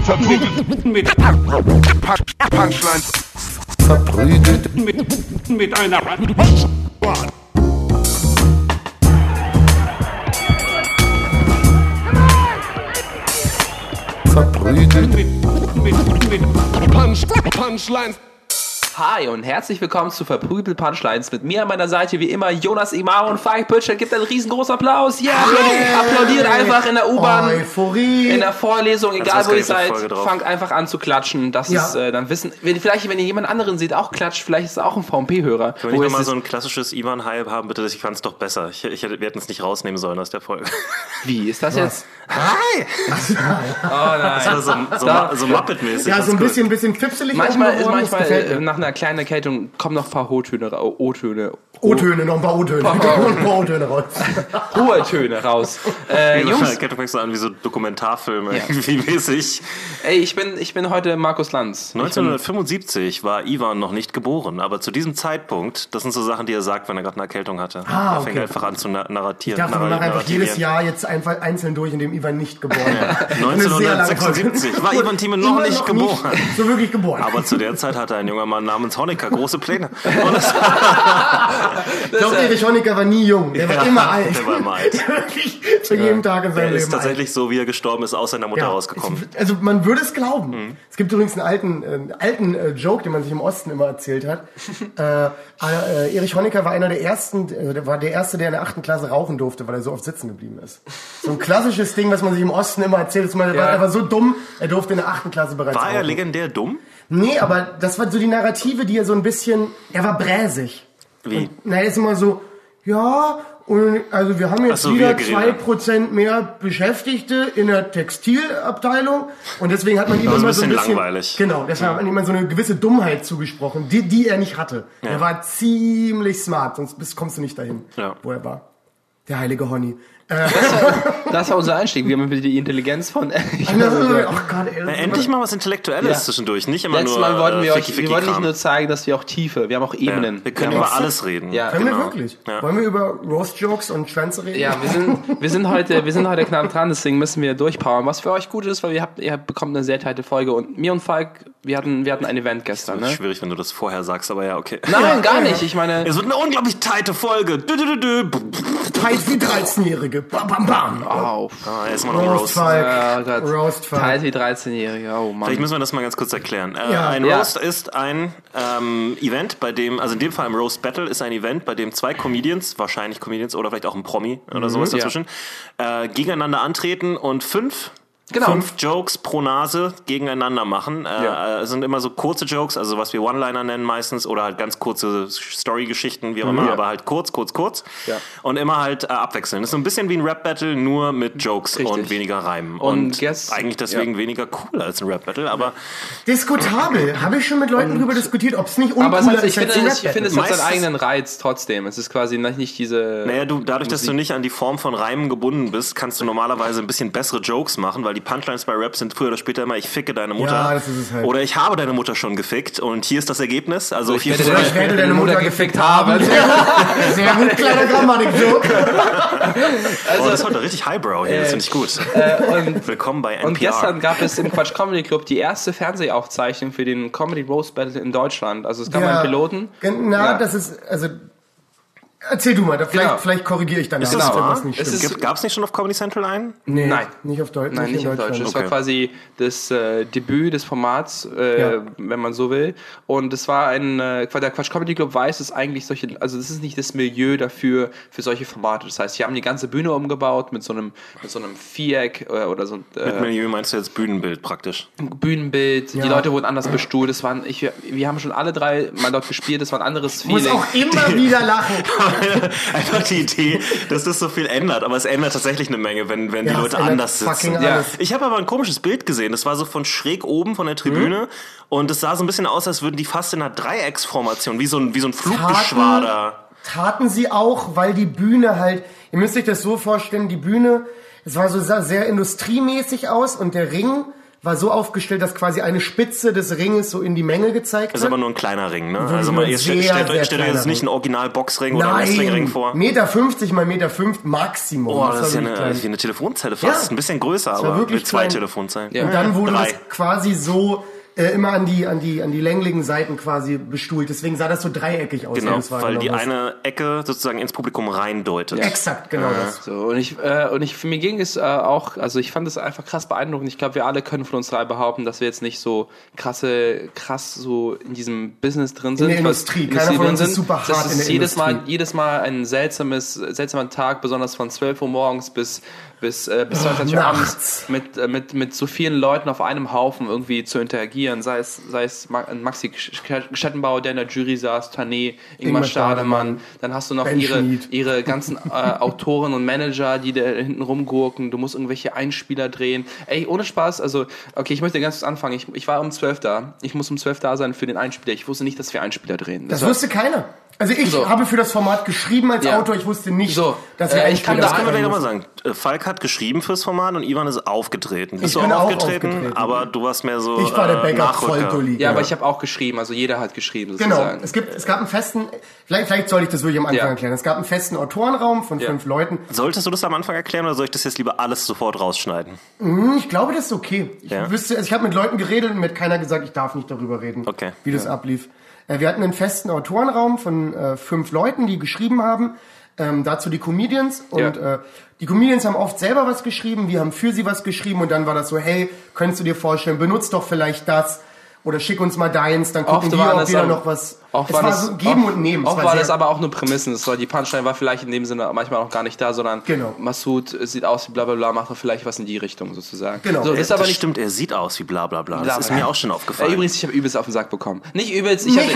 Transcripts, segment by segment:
Verprügelt mit Punchlines. Verprügelt Mit einer verprügelt mit Punchlines. Hi und herzlich willkommen zu Verprügelt Punchlines. Mit mir an meiner Seite wie immer Jonas Imar und Falk Pötschel. Gibt einen riesengroßen Applaus. Ja, applaudiert einfach in der U-Bahn, Euphorie. in der Vorlesung, egal wo ihr seid. Folge drauf. Fangt einfach an zu klatschen. Das Ja. ist dann wissen. Vielleicht, wenn ihr jemand anderen seht, auch klatscht. Vielleicht ist es auch ein VMP-Hörer. Können wir nicht mal so ein klassisches Ivan-Hype haben, bitte? Ich fand es doch besser. Wir hätten es nicht rausnehmen sollen aus der Folge. Wie ist das jetzt? Hi! Oh nein. Das war so Muppet-mäßig. Ja, Das so ein ist gut. bisschen fipselig. Manchmal geworden, das gefällt mir. nach einer kleinen Erkältung kommen noch ein paar O-Töne. O-Töne, noch ein paar O-Töne. Ein paar O-Töne raus. Hohe Töne raus. Jungs, Du fängst so an wie so Dokumentarfilme, irgendwie mäßig. ey, ich bin heute Markus Lanz. 1975 war Ivan noch nicht geboren, aber zu diesem Zeitpunkt, das sind so Sachen, die er sagt, wenn er gerade eine Erkältung hatte. Ah, Er fängt okay. einfach an zu narratieren. Ich dachte, wir machen einfach jedes narratieren. Jahr jetzt einfach einzeln durch, in dem Ivan nicht geboren ist. 1976 war Ivan Thieme noch nicht geboren. So wirklich geboren. Aber zu der Zeit hatte ein junger Mann namens Honecker große Pläne. Und das ich glaube, Erich Honecker war nie jung. Der war immer alt. Der war immer alt. Wirklich zu jedem Tag in Er seinem Leben ist tatsächlich so, wie er gestorben ist, aus seiner Mutter alt. rausgekommen. Also man würde es glauben. Es gibt übrigens einen alten Joke, den man sich im Osten immer erzählt hat. Erich Honecker war einer der ersten, der war der Erste, der in der 8. Klasse rauchen durfte, weil er so oft sitzen geblieben ist. So ein klassisches Ding, was man sich im Osten immer erzählt. Er war so dumm, er durfte in der 8. Klasse bereits War er rauchen. legendär dumm? Nee, aber das war so die Narrative, die er so ein bisschen, er war bräsig. Wie? Na, er ist immer so, ja, und also wir haben jetzt Ach so, wieder wie er geredet 2% mehr Beschäftigte in der Textilabteilung und deswegen hat man ihm Also immer ein so ein bisschen bisschen langweilig. Genau, deswegen hat man ihm immer so eine gewisse Dummheit zugesprochen, die er nicht hatte. Ja. Er war ziemlich smart, sonst kommst du nicht dahin, Ja. wo er war. Der heilige Honey. Das war unser Einstieg. Wir haben wieder die Intelligenz von. Oh Gott, ey, Endlich mal was Intellektuelles Ja. zwischendurch, nicht immer Letztes nur Mal wollten wir euch, wir wollten nicht Ficky-Ficky-Kram. nur zeigen, dass wir auch Tiefe, wir haben auch Ebenen. Wir können haben über auch- alles reden. Ja. Können wir Genau. wirklich? Ja. Wollen wir über Roast-Jokes und Schwänze reden? Ja, wir sind heute knapp dran, deswegen müssen wir durchpowern. Was für euch gut ist, weil ihr bekommt eine sehr teilte Folge und mir und Falk, wir hatten ein Event gestern, Das ist ne? schwierig, wenn du das vorher sagst, aber ja, okay. Nein, gar nicht. Ich meine, Es wird eine unglaublich tighte Folge. Tight wie 13-Jährige. Bam, bam, bam. auf. Ah, erstmal noch ein Roast. Roast-Falk. Gott. Roast-Falk. Teilt wie 13-Jährige, oh Mann. Vielleicht müssen wir das mal ganz kurz erklären. Ja. Ein Ja. Roast ist ein Event, bei dem, also in dem Fall ein Roast Battle ist ein Event, bei dem zwei Comedians, wahrscheinlich Comedians oder vielleicht auch ein Promi oder sowas ja. dazwischen, gegeneinander antreten und fünf Genau. Jokes pro Nase gegeneinander machen. Es sind immer so kurze Jokes, also was wir One-Liner nennen meistens, oder halt ganz kurze Story-Geschichten, wie auch immer, aber halt kurz. Ja. Und immer halt abwechseln. Das ist so ein bisschen wie ein Rap-Battle, nur mit Jokes Richtig. und weniger Reimen. Und eigentlich deswegen weniger cool als ein Rap-Battle, aber Diskutabel. Habe ich schon mit Leuten drüber diskutiert, ob es nicht uncooler Aber es hat, ist als ein ich finde, es hat Meistens- seinen eigenen Reiz trotzdem. Es ist quasi nicht diese... naja, dadurch, dass du nicht an die Form von Reimen gebunden bist, kannst du normalerweise ein bisschen bessere Jokes machen, weil die Punchlines bei Rap sind früher oder später immer, ich ficke deine Mutter. Ja, das ist es halt. Oder ich habe deine Mutter schon gefickt und hier ist das Ergebnis. Also Ich hier werde Ich werde deine Mutter gefickt haben. Sehr gut, kleiner Grammatik-Joke. das ist heute richtig Highbrow hier, das finde ich gut. Willkommen bei NPR. Und gestern gab es im Quatsch Comedy Club die erste Fernsehaufzeichnung für den Comedy Roast Battle in Deutschland. Also es gab einen Piloten. Na, Ja. das ist, also, erzähl du mal, Genau. vielleicht korrigiere ich danach, Ist das wenn wahr? irgendwas nicht Es stimmt. ist- Gab es nicht schon auf Comedy Central einen? Nee, Nein. nicht auf Deutsch. Nein, nicht in Deutsch. Das war Okay. quasi das Debüt des Formats, Ja. wenn man so will. Und es war der Quatsch Comedy Club weiß, dass eigentlich also das ist nicht das Milieu dafür, für solche Formate. Das heißt, sie haben die ganze Bühne umgebaut mit so einem Viereck oder so Mit Milieu meinst du jetzt Bühnenbild praktisch? Bühnenbild. Die Leute wurden anders bestuhlt. Wir haben schon alle drei mal dort gespielt. Das war ein anderes Muss Feeling. auch immer wieder lachen. Einfach die Idee, dass das so viel ändert, aber es ändert tatsächlich eine Menge, wenn die Ja, es Leute ändert anders sitzen. fucking Ja. alles. Ich habe aber ein komisches Bild gesehen, das war so von schräg oben von der Tribüne und es sah so ein bisschen aus, als würden die fast in einer Dreiecksformation, wie so ein Fluggeschwader. Taten sie auch, weil die Bühne halt, ihr müsst euch das so vorstellen, die Bühne, es war so sah sehr industriemäßig aus und der Ring war so aufgestellt, dass quasi eine Spitze des Ringes so in die Menge gezeigt Das ist hat. aber nur ein kleiner Ring, ne? Wirklich Also nur mal, ein ihr sehr, stellt sehr euch kleiner jetzt nicht Ring. einen Original-Boxring oder einen Wrestlingring vor. 1,50 mal 1,5 Maximum. Oh, das ist ja war wirklich klein. wie eine Telefonzelle fast. Ja. Ein bisschen größer, war aber wirklich mit 2 klein. Telefonzellen. Ja. Und dann wurde 3. das quasi so immer an die längligen Seiten quasi bestuhlt. Deswegen sah das so dreieckig aus. Genau, wenn du es weil die wahrgenommen eine Ecke sozusagen ins Publikum reindeutet. hast. Exakt, genau das. So, für mir ging es auch, also ich fand es einfach krass beeindruckend. Ich glaube, wir alle können von uns drei behaupten, dass wir jetzt nicht so krass so in diesem Business drin sind. der Industrie. Keiner von uns ist super hart das in ist der Industrie. jedes Mal ein seltsamer Tag, besonders von 12 Uhr morgens bis 22 Uhr abends mit so vielen Leuten auf einem Haufen irgendwie zu interagieren, sei es Maxi Schettenbauer, der in der Jury saß, Tané, Ingmar Stademann, dann hast du noch Ben Schmid. ihre ganzen Autoren und Manager, die da hinten rumgurken, du musst irgendwelche Einspieler drehen. Ey, ohne Spaß, also, okay, ich möchte ganz kurz anfangen, ich war um 12 da, ich muss um 12 da sein für den Einspieler, ich wusste nicht, dass wir Einspieler drehen. Das wusste keiner. Also ich habe für das Format geschrieben als Autor, ich wusste nicht, dass wir ich kann Einspieler Das können wir gleich schreiben nochmal sagen. Falk hat geschrieben fürs Format und Ivan ist aufgetreten. Bist Ich du bin auch auch aufgetreten, aufgetreten. aber du warst mehr so Ich war der Backup Nachrücker. Vollgulli. Ja, aber ich habe auch geschrieben, also jeder hat geschrieben Genau, sozusagen. es gab einen festen, vielleicht soll ich das wirklich am Anfang erklären. Es gab einen festen Autorenraum von 5 Leuten. Solltest du das am Anfang erklären oder soll ich das jetzt lieber alles sofort rausschneiden? Ich glaube, das ist okay. Ich habe mit Leuten geredet und mir hat keiner gesagt, ich darf nicht darüber reden, wie das ablief. Wir hatten einen festen Autorenraum von 5 Leuten, die geschrieben haben. Dazu die Comedians. Und die Comedians haben oft selber was geschrieben, wir haben für sie was geschrieben und dann war das so, hey, könntest du dir vorstellen, benutzt doch vielleicht das oder schick uns mal deins, dann gucken wir, ob wir da noch was... Es war so Geben und Nehmen. Auch war das aber auch nur Prämissen. Die Punchline war vielleicht in dem Sinne manchmal auch gar nicht da, sondern Massoud sieht aus wie bla bla bla, macht doch vielleicht was in die Richtung sozusagen. Genau. So, Das stimmt, er sieht aus wie bla bla bla. Das ist mir auch schon aufgefallen. Übrigens, ich habe übelst auf den Sack bekommen. Nicht übelst. Nicht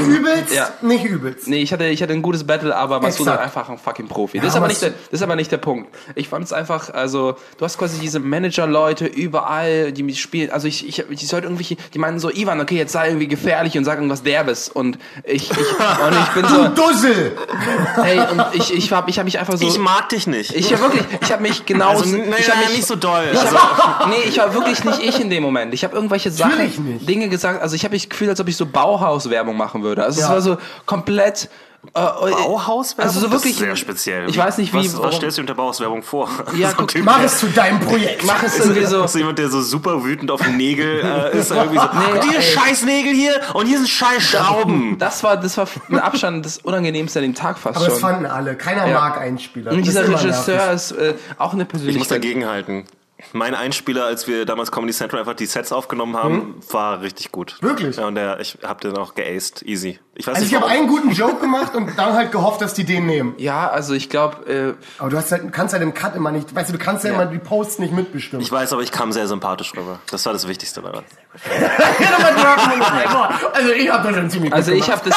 übelst. Nee, ich hatte ein gutes Battle, aber Massoud ist einfach ein fucking Profi. Das ist aber nicht der Punkt. Ich fand es einfach, also, du hast quasi diese Manager-Leute überall, die mich spielen. Also ich sollte irgendwelche, die meinen so, Ivan, okay, jetzt sei irgendwie gefährlich und sag irgendwas Derbes. Und ich bin so... Dussel! Hey, und ich hab mich einfach so... Ich mag dich nicht. Ich habe mich genau... Also, nicht so doll. Ich war wirklich nicht ich in dem Moment. Ich habe irgendwelche Sachen, Dinge gesagt, also ich habe mich gefühlt, als ob ich so Bauhaus-Werbung machen würde. Also es war so komplett... Bauhauswerbung? Also so wirklich, das ist sehr speziell. Ich weiß nicht, wie... Was stellst du unter Bauhauswerbung vor? Ja, so guck, Mach es zu deinem Projekt. Mach es irgendwie so... Das ist jemand, der so super wütend auf den Nägel ist. Irgendwie so, die scheiß Nägel hier und hier sind scheiß Schrauben. Das war mit Abstand das Unangenehmste an dem Tag fast Aber schon. das fanden alle. Keiner mag Einspieler. Und Das dieser ist immer Regisseur nervig. ist auch eine Persönlichkeit. Ich muss dagegenhalten. Mein Einspieler, als wir damals Comedy Central einfach die Sets aufgenommen haben, war richtig gut. Wirklich? Ja, und ich hab den auch geaced. Easy. Ich weiß Also nicht, ich habe warum. einen guten Joke gemacht und dann halt gehofft, dass die den nehmen. Ja, also ich glaube... Aber kannst halt im Cut immer nicht, weißt du, du kannst ja immer die Posts nicht mitbestimmen. Ich weiß, aber ich kam sehr sympathisch rüber. Das war das Wichtigste daran. Also ich habe das schon ziemlich Also gut ich habe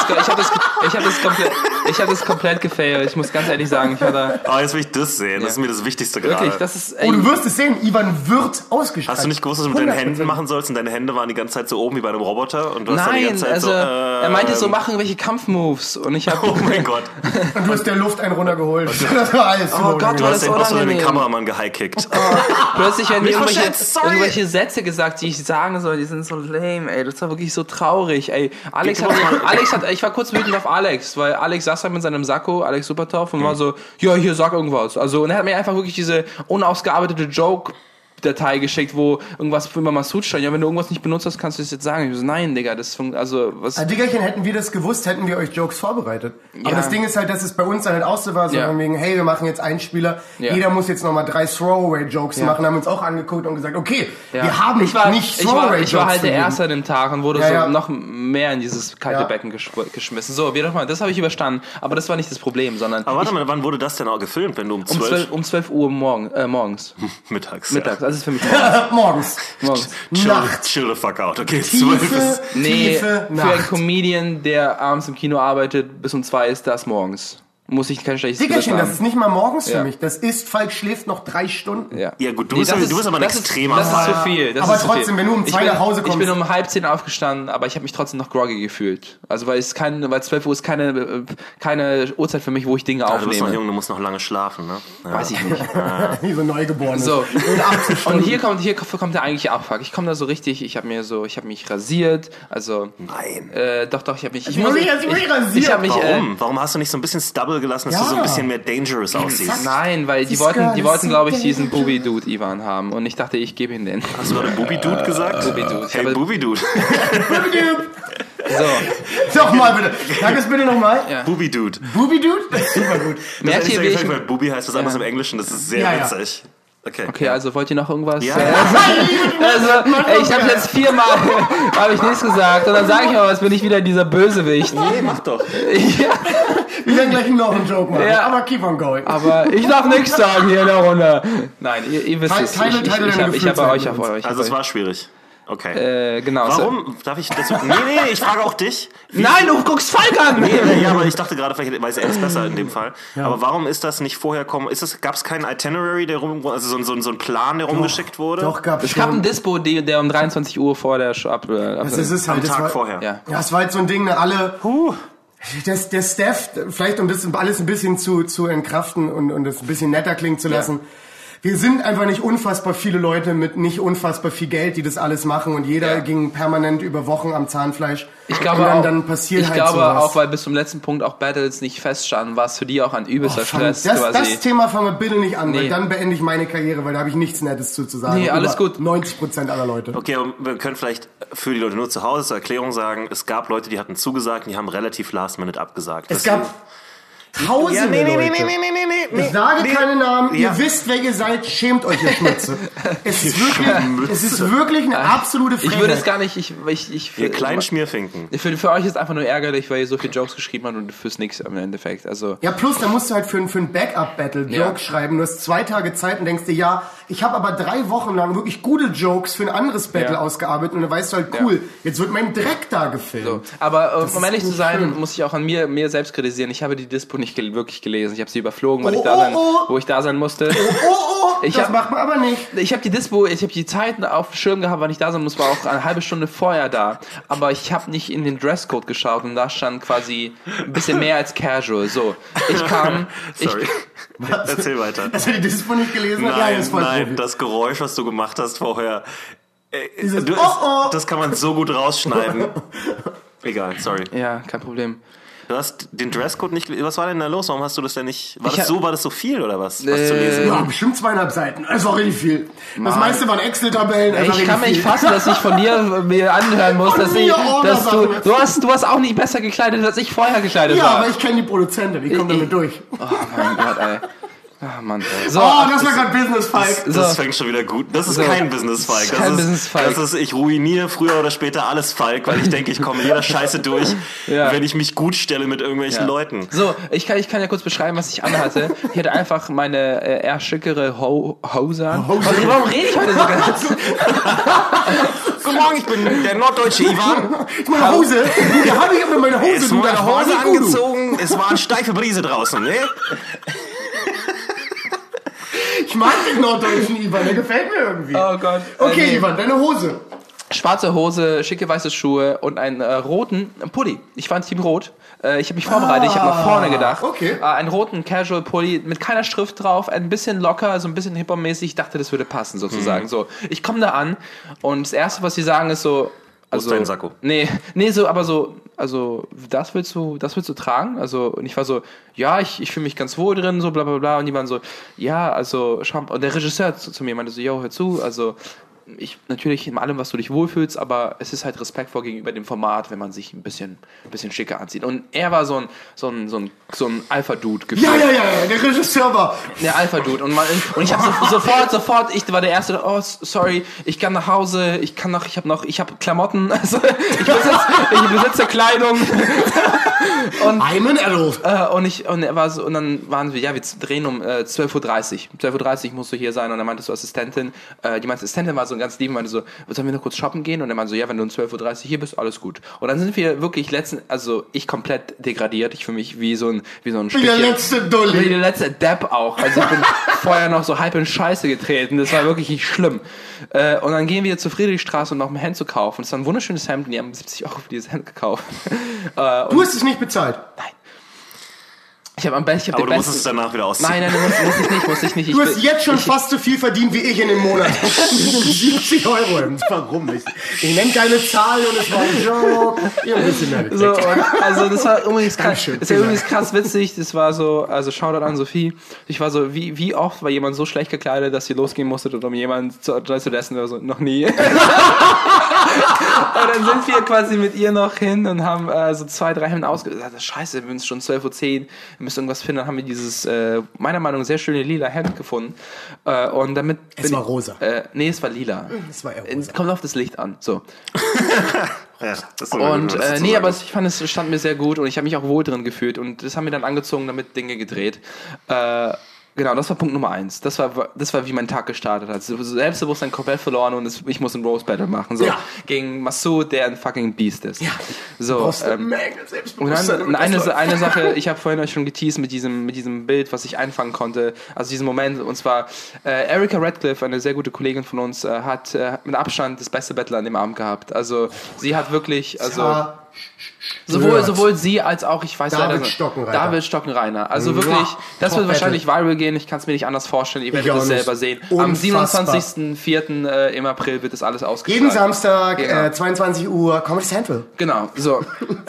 das komplett gefailt. Ich muss ganz ehrlich sagen, ich hatte Aber jetzt will ich das sehen. Das ist mir das Wichtigste gerade. wirklich, das ist... Oh, du wirst es sehen, Ivan wird ausgestrahlt. Hast du nicht gewusst, was du mit deinen 100%. Händen machen sollst? Und deine Hände waren die ganze Zeit so oben wie bei einem Roboter. Und du hast dann die Nein, ganze Zeit also er meinte so, mach irgendwelche Kampfmoves. Und ich habe... Oh mein Gott. Und du hast der Luft einen runtergeholt. Das war alles Oh Gott, Du das hast ist den auch so den unangenehm. Kameramann gehighkickt. Plötzlich werden mir verschätzt, sorry. irgendwelche Sätze gesagt, die ich sagen soll, die sind so lame, ey. Das war wirklich so traurig, ey. Ich war kurz wütend auf Alex, weil Alex saß halt mit seinem Sakko, Alex Supertoff, und war so, ja, hier, sag irgendwas. Also, und er hat mir einfach wirklich diese unausgearbeitete Joke-Datei geschickt, wo irgendwas für Massoud stand. Ja, wenn du irgendwas nicht benutzt hast, kannst du das jetzt sagen. Ich so, nein, Digga, was... Diggerchen, hätten wir das gewusst, hätten wir euch Jokes vorbereitet. Aber das Ding ist halt, dass es bei uns dann halt auch so war, so von wegen, hey, wir machen jetzt Einspieler, jeder muss jetzt nochmal 3 Throwaway-Jokes machen, haben uns auch angeguckt und gesagt, okay, wir haben nicht Throwaway-Jokes. Ich war halt der gegeben. Erste an dem Tag und wurde so noch mehr in dieses kalte Becken geschmissen. So, wie nochmal, das habe ich überstanden, aber das war nicht das Problem, sondern... Aber warte mal, wann wurde das denn auch gefilmt, wenn du um 12 um 12 Uhr morgens. mittags? Das ist für mich Morgens. Nachts. Chill the fuck out, okay? 12 ist... Nee, Tiefe für einen Nacht. Comedian, der abends im Kino arbeitet, bis um 2 ist das morgens. muss ich kein schlechtes Dickerchen, Gewissen das haben. ist nicht mal morgens für Ja. mich. Das ist, Falk schläft noch 3 Stunden. Ja. Ja gut, du Nee, bist aber ein extremer Das ist Fall. zu viel. Das Aber ist zu trotzdem, viel. wenn du um 2 nach Hause Ich kommst- bin um 9:30 aufgestanden, aber ich habe mich trotzdem noch groggy gefühlt. Also weil 12 Uhr ist keine Uhrzeit für mich, wo ich Dinge Du bist noch aufnehme. jung, du musst noch lange schlafen, ne? Ja. Weiß ich nicht. Wie so Neugeboren. So. In 80 Stunden. Und hier kommt der eigentliche Abfuck. Ich komme da so richtig, ich habe mich rasiert, also Nein. doch, ich habe mich Ich muss mich rasiert. ich habe mich Warum hast du nicht so ein bisschen Stubble gelassen, dass Ja. du so ein bisschen mehr dangerous aussiehst? nein, weil die This wollten, girl is so glaube ich, diesen dangerous. Booby-Dude Ivan haben und ich dachte, ich gebe ihm den. Hast du gerade Booby-Dude gesagt? Booby-Dude. Hey, Aber- Booby-Dude. So, Nochmal bitte. Sag es bitte nochmal. Ja. Booby-Dude. Booby-Dude? Das ist super gut. merkt ihr, wie ich... weil Booby heißt was anderes im Englischen, das ist sehr Ja, ja. witzig. Okay. Okay, also wollt ihr noch irgendwas? Ja. Also, ich habe jetzt 4-mal habe ich nichts gesagt und dann sage ich mal, was bin ich wieder dieser Bösewicht. Nee, mach doch. Ja, Wir werden gleich noch einen Joke machen. Ja. Aber keep on going. aber ich darf nichts sagen hier in der Runde. Nein, ihr wisst es. Teile Ich deine habe Gefühlszeiten euch auf mit uns. euch. Also es war schwierig. Okay. genau. Warum? Darf ich das? Nee, ich frage auch dich. Nein, du guckst Falk an! Ja, aber ich dachte gerade, vielleicht weiß er es besser in dem Fall. Aber warum ist das nicht vorher kommen? Gab es keinen Itinerary, also so ein Plan, der rumgeschickt wurde? Doch, gab's Es gab einen schon. Der um 23 Uhr vor der Shop. Das ist Am halt, das Tag war, vorher. Ja. Ja, es war halt so ein Ding, ne, alle... Der Staff, vielleicht um das alles ein bisschen zu entkraften und das ein bisschen netter klingen zu lassen. Wir sind einfach nicht unfassbar viele Leute mit nicht unfassbar viel Geld, die das alles machen und jeder ging permanent über Wochen am Zahnfleisch. Ich glaube und auch, dann passiert ich halt glaube sowas. auch, weil bis zum letzten Punkt auch Battles nicht feststanden, war es für die auch ein übelster Stress das quasi. Thema fangen wir bitte nicht an, weil Nee. dann beende ich meine Karriere, weil da habe ich nichts Nettes zu sagen. Nee, alles Über gut. 90% aller Leute. Okay, und wir können vielleicht für die Leute nur zu Hause zur Erklärung sagen, es gab Leute, die hatten zugesagt, die haben relativ last minute abgesagt. Es gab tausende Leute. Ich sage keine Namen, Ja. ihr wisst, wer ihr seid, schämt euch, ihr Schmutze. Es ist wirklich eine absolute Frechheit. Ich würde es gar nicht, Ihr kleinen Schmierfinken. für euch ist einfach nur ärgerlich, weil ihr so viele Jokes geschrieben habt und fürs Nix im Endeffekt. Also, Ja, plus, da musst du halt für ein Backup-Battle Jokes schreiben. Du hast 2 Tage Zeit und denkst dir, ja, ich habe aber 3 Wochen lang wirklich gute Jokes für ein anderes Battle Ja. ausgearbeitet und dann weißt du halt, cool, jetzt wird mein Dreck da gefilmt. so. Aber um ist ehrlich zu nicht sein, schön. muss ich auch an mir selbst kritisieren. Ich habe die Dispo nicht wirklich gelesen. Ich habe sie überflogen, weil Oh, wo ich da sein musste. Ich das hab- macht man aber nicht. Ich habe die Zeiten auf dem Schirm gehabt, wann ich da sein muss, war auch eine halbe Stunde vorher da. Aber ich habe nicht in den Dresscode geschaut und da stand quasi ein bisschen mehr als casual. So, ich kam... Sorry. Erzähl weiter. Dass er die Dispo nicht gelesen hat, ja, Nein, ist voll nein, Profi. das Geräusch, was du gemacht hast vorher, Dieses du, Oh, oh. das kann man so gut rausschneiden. Egal, sorry. Ja, kein Problem. Du hast den Dresscode nicht gelesen. Was war denn da los? Warum hast du das denn nicht... War das so viel oder was zu Äh, lesen? Ja, bestimmt 2,5 Seiten. Das war richtig viel. Das meiste waren Excel-Tabellen. das war Ich kann richtig mich viel. fassen, dass ich von dir mir anhören muss, dass mir Ordersachen. du hast auch nicht besser gekleidet, als ich vorher gekleidet Ja, war. aber ich kenne die Produzentin, die kommt damit durch. Oh mein Gott, ey. Ah, Mann. So, Oh, das war gerade Business, Falk. Das fängt schon wieder gut. Das ist So. kein Business-Falk. Das ist kein Business-Falk. Ich ruiniere früher oder später alles Falk, weil ich denke, ich komme jeder Scheiße durch, Ja. wenn ich mich gut stelle mit irgendwelchen Leuten. So, ich kann ja kurz beschreiben, was ich anhatte. Ich hatte einfach meine eher schickere Hose an. Warum rede ich heute so ganz? Guten Morgen, ich bin der norddeutsche Ivan. Meine Hose, da habe ich aber meine Hose, Ist du, meine das war Hose nicht gut. angezogen, es war eine steife Brise draußen, ne? Ich mag den norddeutschen Ivan, der gefällt mir irgendwie. Oh Gott. Okay, Nee. Ivan, deine Hose. Schwarze Hose, schicke weiße Schuhe und einen roten Pulli. Ich war in Team Rot. Ich habe mich vorbereitet, ich habe nach vorne gedacht. okay. Einen roten Casual Pulli mit keiner Schrift drauf, ein bisschen locker, so ein bisschen hip-hop-mäßig. Ich dachte, das würde passen sozusagen. So, ich komme da an und das Erste, was sie sagen, ist so... Wo ist dein Sakko? Nee, also das willst du tragen? Also, und ich war so, ja, ich fühle mich ganz wohl drin, so bla bla bla. Und die waren so, ja, also schau mal. Und der Regisseur zu mir meinte so, yo, hör zu, also ich natürlich in allem, was du dich wohlfühlst, aber es ist halt respektvoll gegenüber dem Format, wenn man sich ein bisschen schicker anzieht. Und er war so ein Alpha-Dude gefühlt. Ja, der Regisseur war. Der Alpha-Dude. Und ich habe sofort, ich war der Erste, oh, sorry, ich kann nach Hause, ich habe Klamotten, also ich besitze Kleidung. I'm an adult. Und er war so, und dann waren wir, ja, wir drehen um 12:30 Uhr. 12:30 Uhr musst du hier sein. Und dann meintest du Assistentin, die meinte, Assistentin war so, so ganz lieb und meinte so, sollen wir noch kurz shoppen gehen? Und er meinte so, ja, wenn du um 12.30 Uhr hier bist, alles gut. Und dann sind wir wirklich also ich komplett degradiert, ich für mich wie so ein Wie der letzte Dulli. wie der letzte Depp auch. Also ich bin vorher noch so halb in Scheiße getreten. Das war wirklich nicht schlimm. Und dann gehen wir zur Friedrichstraße, um noch ein Hemd zu kaufen. Das war ein wunderschönes Hemd und die haben 70 € für dieses Hemd gekauft. Du hast es nicht bezahlt. Nein. Ich habe Aber du musst es danach wieder ausziehen. Nein, muss ich nicht. Du hast jetzt schon fast so viel verdient wie ich in dem Monat. 70 €. Warum nicht? Ich nenne keine Zahlen und es war ein Joke. Ihr habt ein bisschen mehr gekriegt. So, und also das war übrigens krass, Dankeschön, das war übrigens krass witzig. Das war so, also Shoutout an Sophie. Ich war so, wie oft war jemand so schlecht gekleidet, dass ihr losgehen musstet oder um jemanden zu essen oder so? Noch nie. Und dann sind wir quasi mit ihr noch hin und haben so 2, 3 Hemden ausgesucht. Scheiße, wir sind schon 12.10 Uhr, wir müssen irgendwas finden. Dann haben wir dieses, meiner Meinung nach, sehr schöne lila Hemd gefunden. Und damit Es war rosa. Nee, es war lila. Es war eher rosa. Kommt auf das Licht an. So. Ja, das ist Und nee, aber ich fand, es stand mir sehr gut und ich habe mich auch wohl drin gefühlt und das haben wir dann angezogen, damit Dinge gedreht. Genau, das war Punkt Nummer 1. Das war wie mein Tag gestartet hat. Selbstbewusstsein komplett verloren und ich muss ein Rose Battle machen. So, Ja. gegen Massoud, der ein fucking Beast ist. Ja. So, Brauchst eine Menge und Selbstbewusstsein. dann eine Sache, ich habe vorhin euch schon geteased mit diesem Bild, was ich einfangen konnte, also diesen Moment, und zwar Erika Radcliffe, eine sehr gute Kollegin von uns, hat mit Abstand das beste Battle an dem Abend gehabt. Also sie hat wirklich, sowohl sie als auch, ich weiß David leider Stockenreiter. David Stockenreiter. Also wirklich, das Top wird wahrscheinlich viral gehen, ich kann es mir nicht anders vorstellen, ihr werdet auch es nicht. selber sehen. Unfassbar. Am 27.04. Im April wird das alles ausgestrahlt. Jeden Samstag, Genau. 22 Uhr, Comedy Central. Genau, so.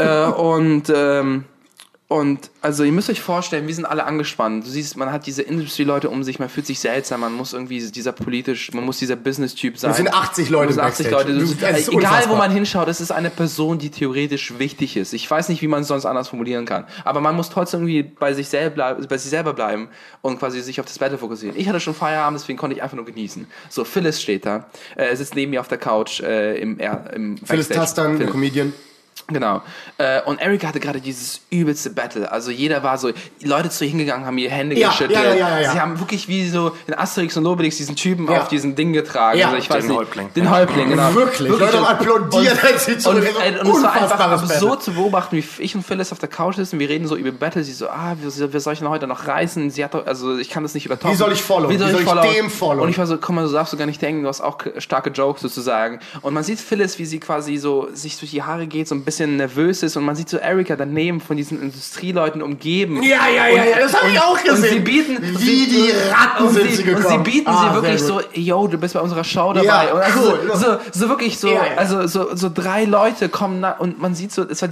Und also ihr müsst euch vorstellen, wir sind alle angespannt. Du siehst, man hat diese Industry-Leute um sich, man fühlt sich seltsam, man muss irgendwie man muss dieser Business-Typ sein. Wir sind 80 Leute Wir sind 80 Leute. Backstage. Das ist Egal, unfassbar. wo man hinschaut, es ist eine Person, die theoretisch wichtig ist. Ich weiß nicht, wie man es sonst anders formulieren kann. Aber man muss trotzdem irgendwie bei sich selber bleiben und quasi sich auf das Battle fokussieren. Ich hatte schon Feierabend, deswegen konnte ich einfach nur genießen. So, Phyllis steht da, sitzt neben mir auf der Couch im Phyllis Backstage. Tastan, Phyllis. Comedian. Genau. Und Erika hatte gerade dieses übelste Battle. Also jeder war so, die Leute zu ihr hingegangen, haben ihr Hände Ja, geschüttelt. ja. Sie haben wirklich wie so in Asterix und Obelix diesen Typen Ja. auf diesen Ding getragen. Ja. Also ich weiß Den nicht. Häuptling. Den Häuptling, genau. Wirklich. Leute haben applaudiert, als sie Und zurück. es war einfach Unfassbares absurd Battle. zu beobachten, wie ich und Phyllis auf der Couch sitzen, wir reden so über Battle, sie so, wir soll ich denn heute noch reißen? Sie hat doch, also ich kann das nicht übertoppen. Wie soll ich followen? Wie soll ich dem followen? Und ich war so, komm mal, so darfst du gar nicht denken, du hast auch starke Jokes sozusagen. Und man sieht Phyllis, wie sie quasi so sich durch die Haare geht, so ein bisschen nervös ist und man sieht so Erika daneben von diesen Industrieleuten umgeben. Ja, das habe ich auch gesehen. Und sie bieten, Wie die Ratten sind sie gekommen. Und sie bieten sie wirklich sehr so, gut. yo, du bist bei unserer Show dabei. Ja, und also cool. so wirklich so, Ja. also so 3 Leute kommen und man sieht so, es war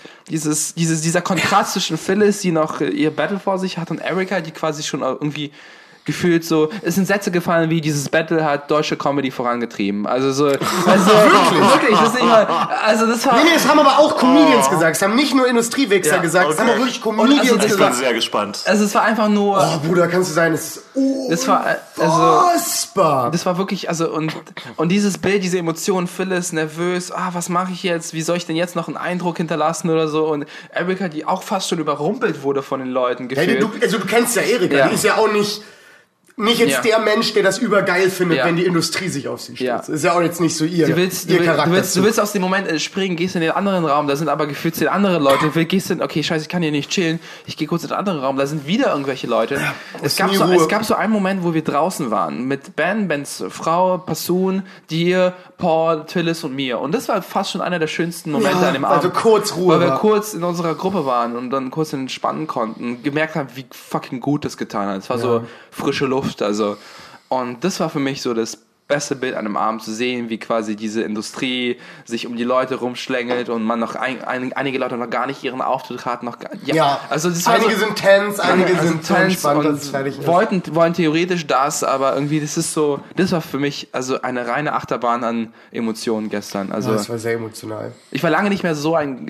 dieser Kontrast zwischen Phyllis, die noch ihr Battle vor sich hat, und Erika, die quasi schon irgendwie gefühlt so, es sind Sätze gefallen wie, dieses Battle hat deutsche Comedy vorangetrieben. Also so, wirklich, das ist nicht mal, also das war... Nee, das haben aber auch Comedians gesagt. Es haben nicht nur Industriewichser Ja, gesagt, es haben auch wirklich Comedians also das Ich bin gesagt. sehr gespannt. Also es war einfach nur... Oh, Bruder, kannst du sein, es ist Das war, unfassbar. das war wirklich, also, und dieses Bild, diese Emotionen, Phyllis nervös, was mache ich jetzt, wie soll ich denn jetzt noch einen Eindruck hinterlassen oder so, und Erika, die auch fast schon überrumpelt wurde von den Leuten gefühlt. Hey, du kennst ja Erika, Ja. die ist ja auch nicht jetzt Ja. der Mensch, der das übergeil findet, Ja. wenn die Industrie sich auf sie Ja. stürzt. Ist ja auch jetzt nicht so ihr Charakter. Du willst aus dem Moment springen, gehst in den anderen Raum, da sind aber gefühlt 10 andere Leute, okay, scheiße, ich kann hier nicht chillen, ich gehe kurz in den anderen Raum, da sind wieder irgendwelche Leute. Es gab so einen Moment, wo wir draußen waren, mit Bens Frau, Passun, dir, Paul, Phyllis und mir, und das war fast schon einer der schönsten Momente an dem Abend. Also kurz Ruhe weil wir war. kurz in unserer Gruppe waren und dann kurz entspannen konnten, gemerkt haben, wie fucking gut das getan hat. Es war so frische Luft, also. Und das war für mich so das beste Bild an einem Abend, zu sehen, wie quasi diese Industrie sich um die Leute rumschlängelt und man noch einige Leute noch gar nicht ihren Auftritt hatten. Also das war einige so, sind tense, einige sind so tense entspannt, und dass es fertig ist. wollen theoretisch das, aber irgendwie das war für mich also eine reine Achterbahn an Emotionen gestern. Also Das war sehr emotional. ich war lange nicht mehr so ein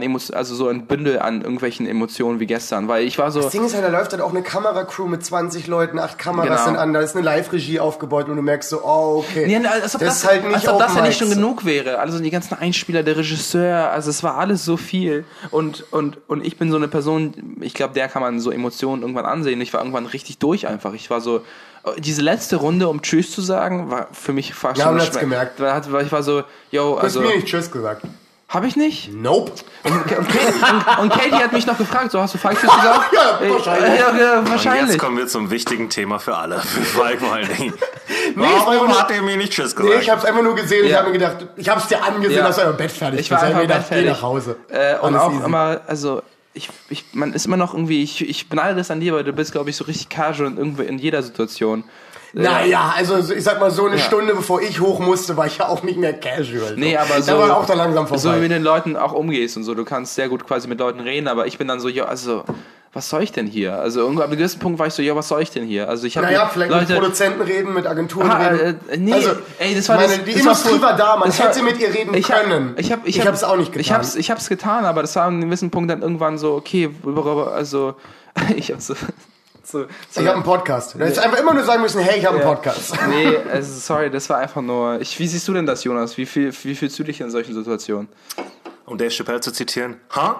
Bündel an irgendwelchen Emotionen wie gestern, weil ich war so... Das Ding ist halt, da läuft dann auch eine Kameracrew mit 20 Leuten, 8 Kameras Genau. sind an, da ist eine Live-Regie aufgebaut und du merkst so, oh okay. Nee, als ob das ist halt nicht als ob das ja Open nicht schon Mics. genug wäre. Also die ganzen Einspieler, der Regisseur, also es war alles so viel. Und ich bin so eine Person, ich glaube, der kann man so Emotionen irgendwann ansehen. Ich war irgendwann richtig durch einfach. Ich war so, diese letzte Runde, um Tschüss zu sagen, war für mich fast Ja, man hat's gemerkt. Ich war so, yo, Du hast also... mir nicht Tschüss gesagt. Hab ich nicht? Nope. Und Katie hat mich noch gefragt, so, hast du Falk Tschüss gesagt? Ja, wahrscheinlich. Ja, Und wahrscheinlich. jetzt kommen wir zum wichtigen Thema für alle. Für Falk vor allen Dingen. Nee, es war einfach Warum nur- hat er mir nicht Tschüss gesagt? Nee, ich hab's einfach nur gesehen. Ich Ja. habe mir gedacht, ich hab's dir angesehen, Ja. dass du im Bett fertig Ich war bist. Ich hab einfach mir gedacht, geh fertig. nach Hause. Und Alles auch easy. immer, also man ist immer noch irgendwie, ich beneide das an dir, weil du bist, glaube ich, so richtig casual in jeder Situation. Naja, also ich sag mal, so eine Stunde bevor ich hoch musste, war ich ja auch nicht mehr casual. Nee, aber so, Da war auch dann langsam vorbei. so wie du mit den Leuten auch umgehst und so, du kannst sehr gut quasi mit Leuten reden, aber ich bin dann so, ja, also, was soll ich denn hier? Also irgendwo ab einem gewissen Punkt war ich so, ja, was soll ich denn hier? Also ich habe Naja, vielleicht mit Produzenten reden, mit Agenturen reden. Nee, also, ey, das war meine, das, die das Industrie war da, man das war- hätte mit ihr reden können. Ich hab's auch nicht getan. Ich hab's getan, aber das war an einem gewissen Punkt dann irgendwann so, okay, also, ich hab so Ich habe einen Podcast. Du hättest einfach immer nur sagen müssen, hey, ich habe einen Podcast. Nee, also sorry, das war einfach nur. Wie siehst du denn das, Jonas? Wie fühlst du dich in solchen Situationen? Um Dave Chappelle zu zitieren. Ha?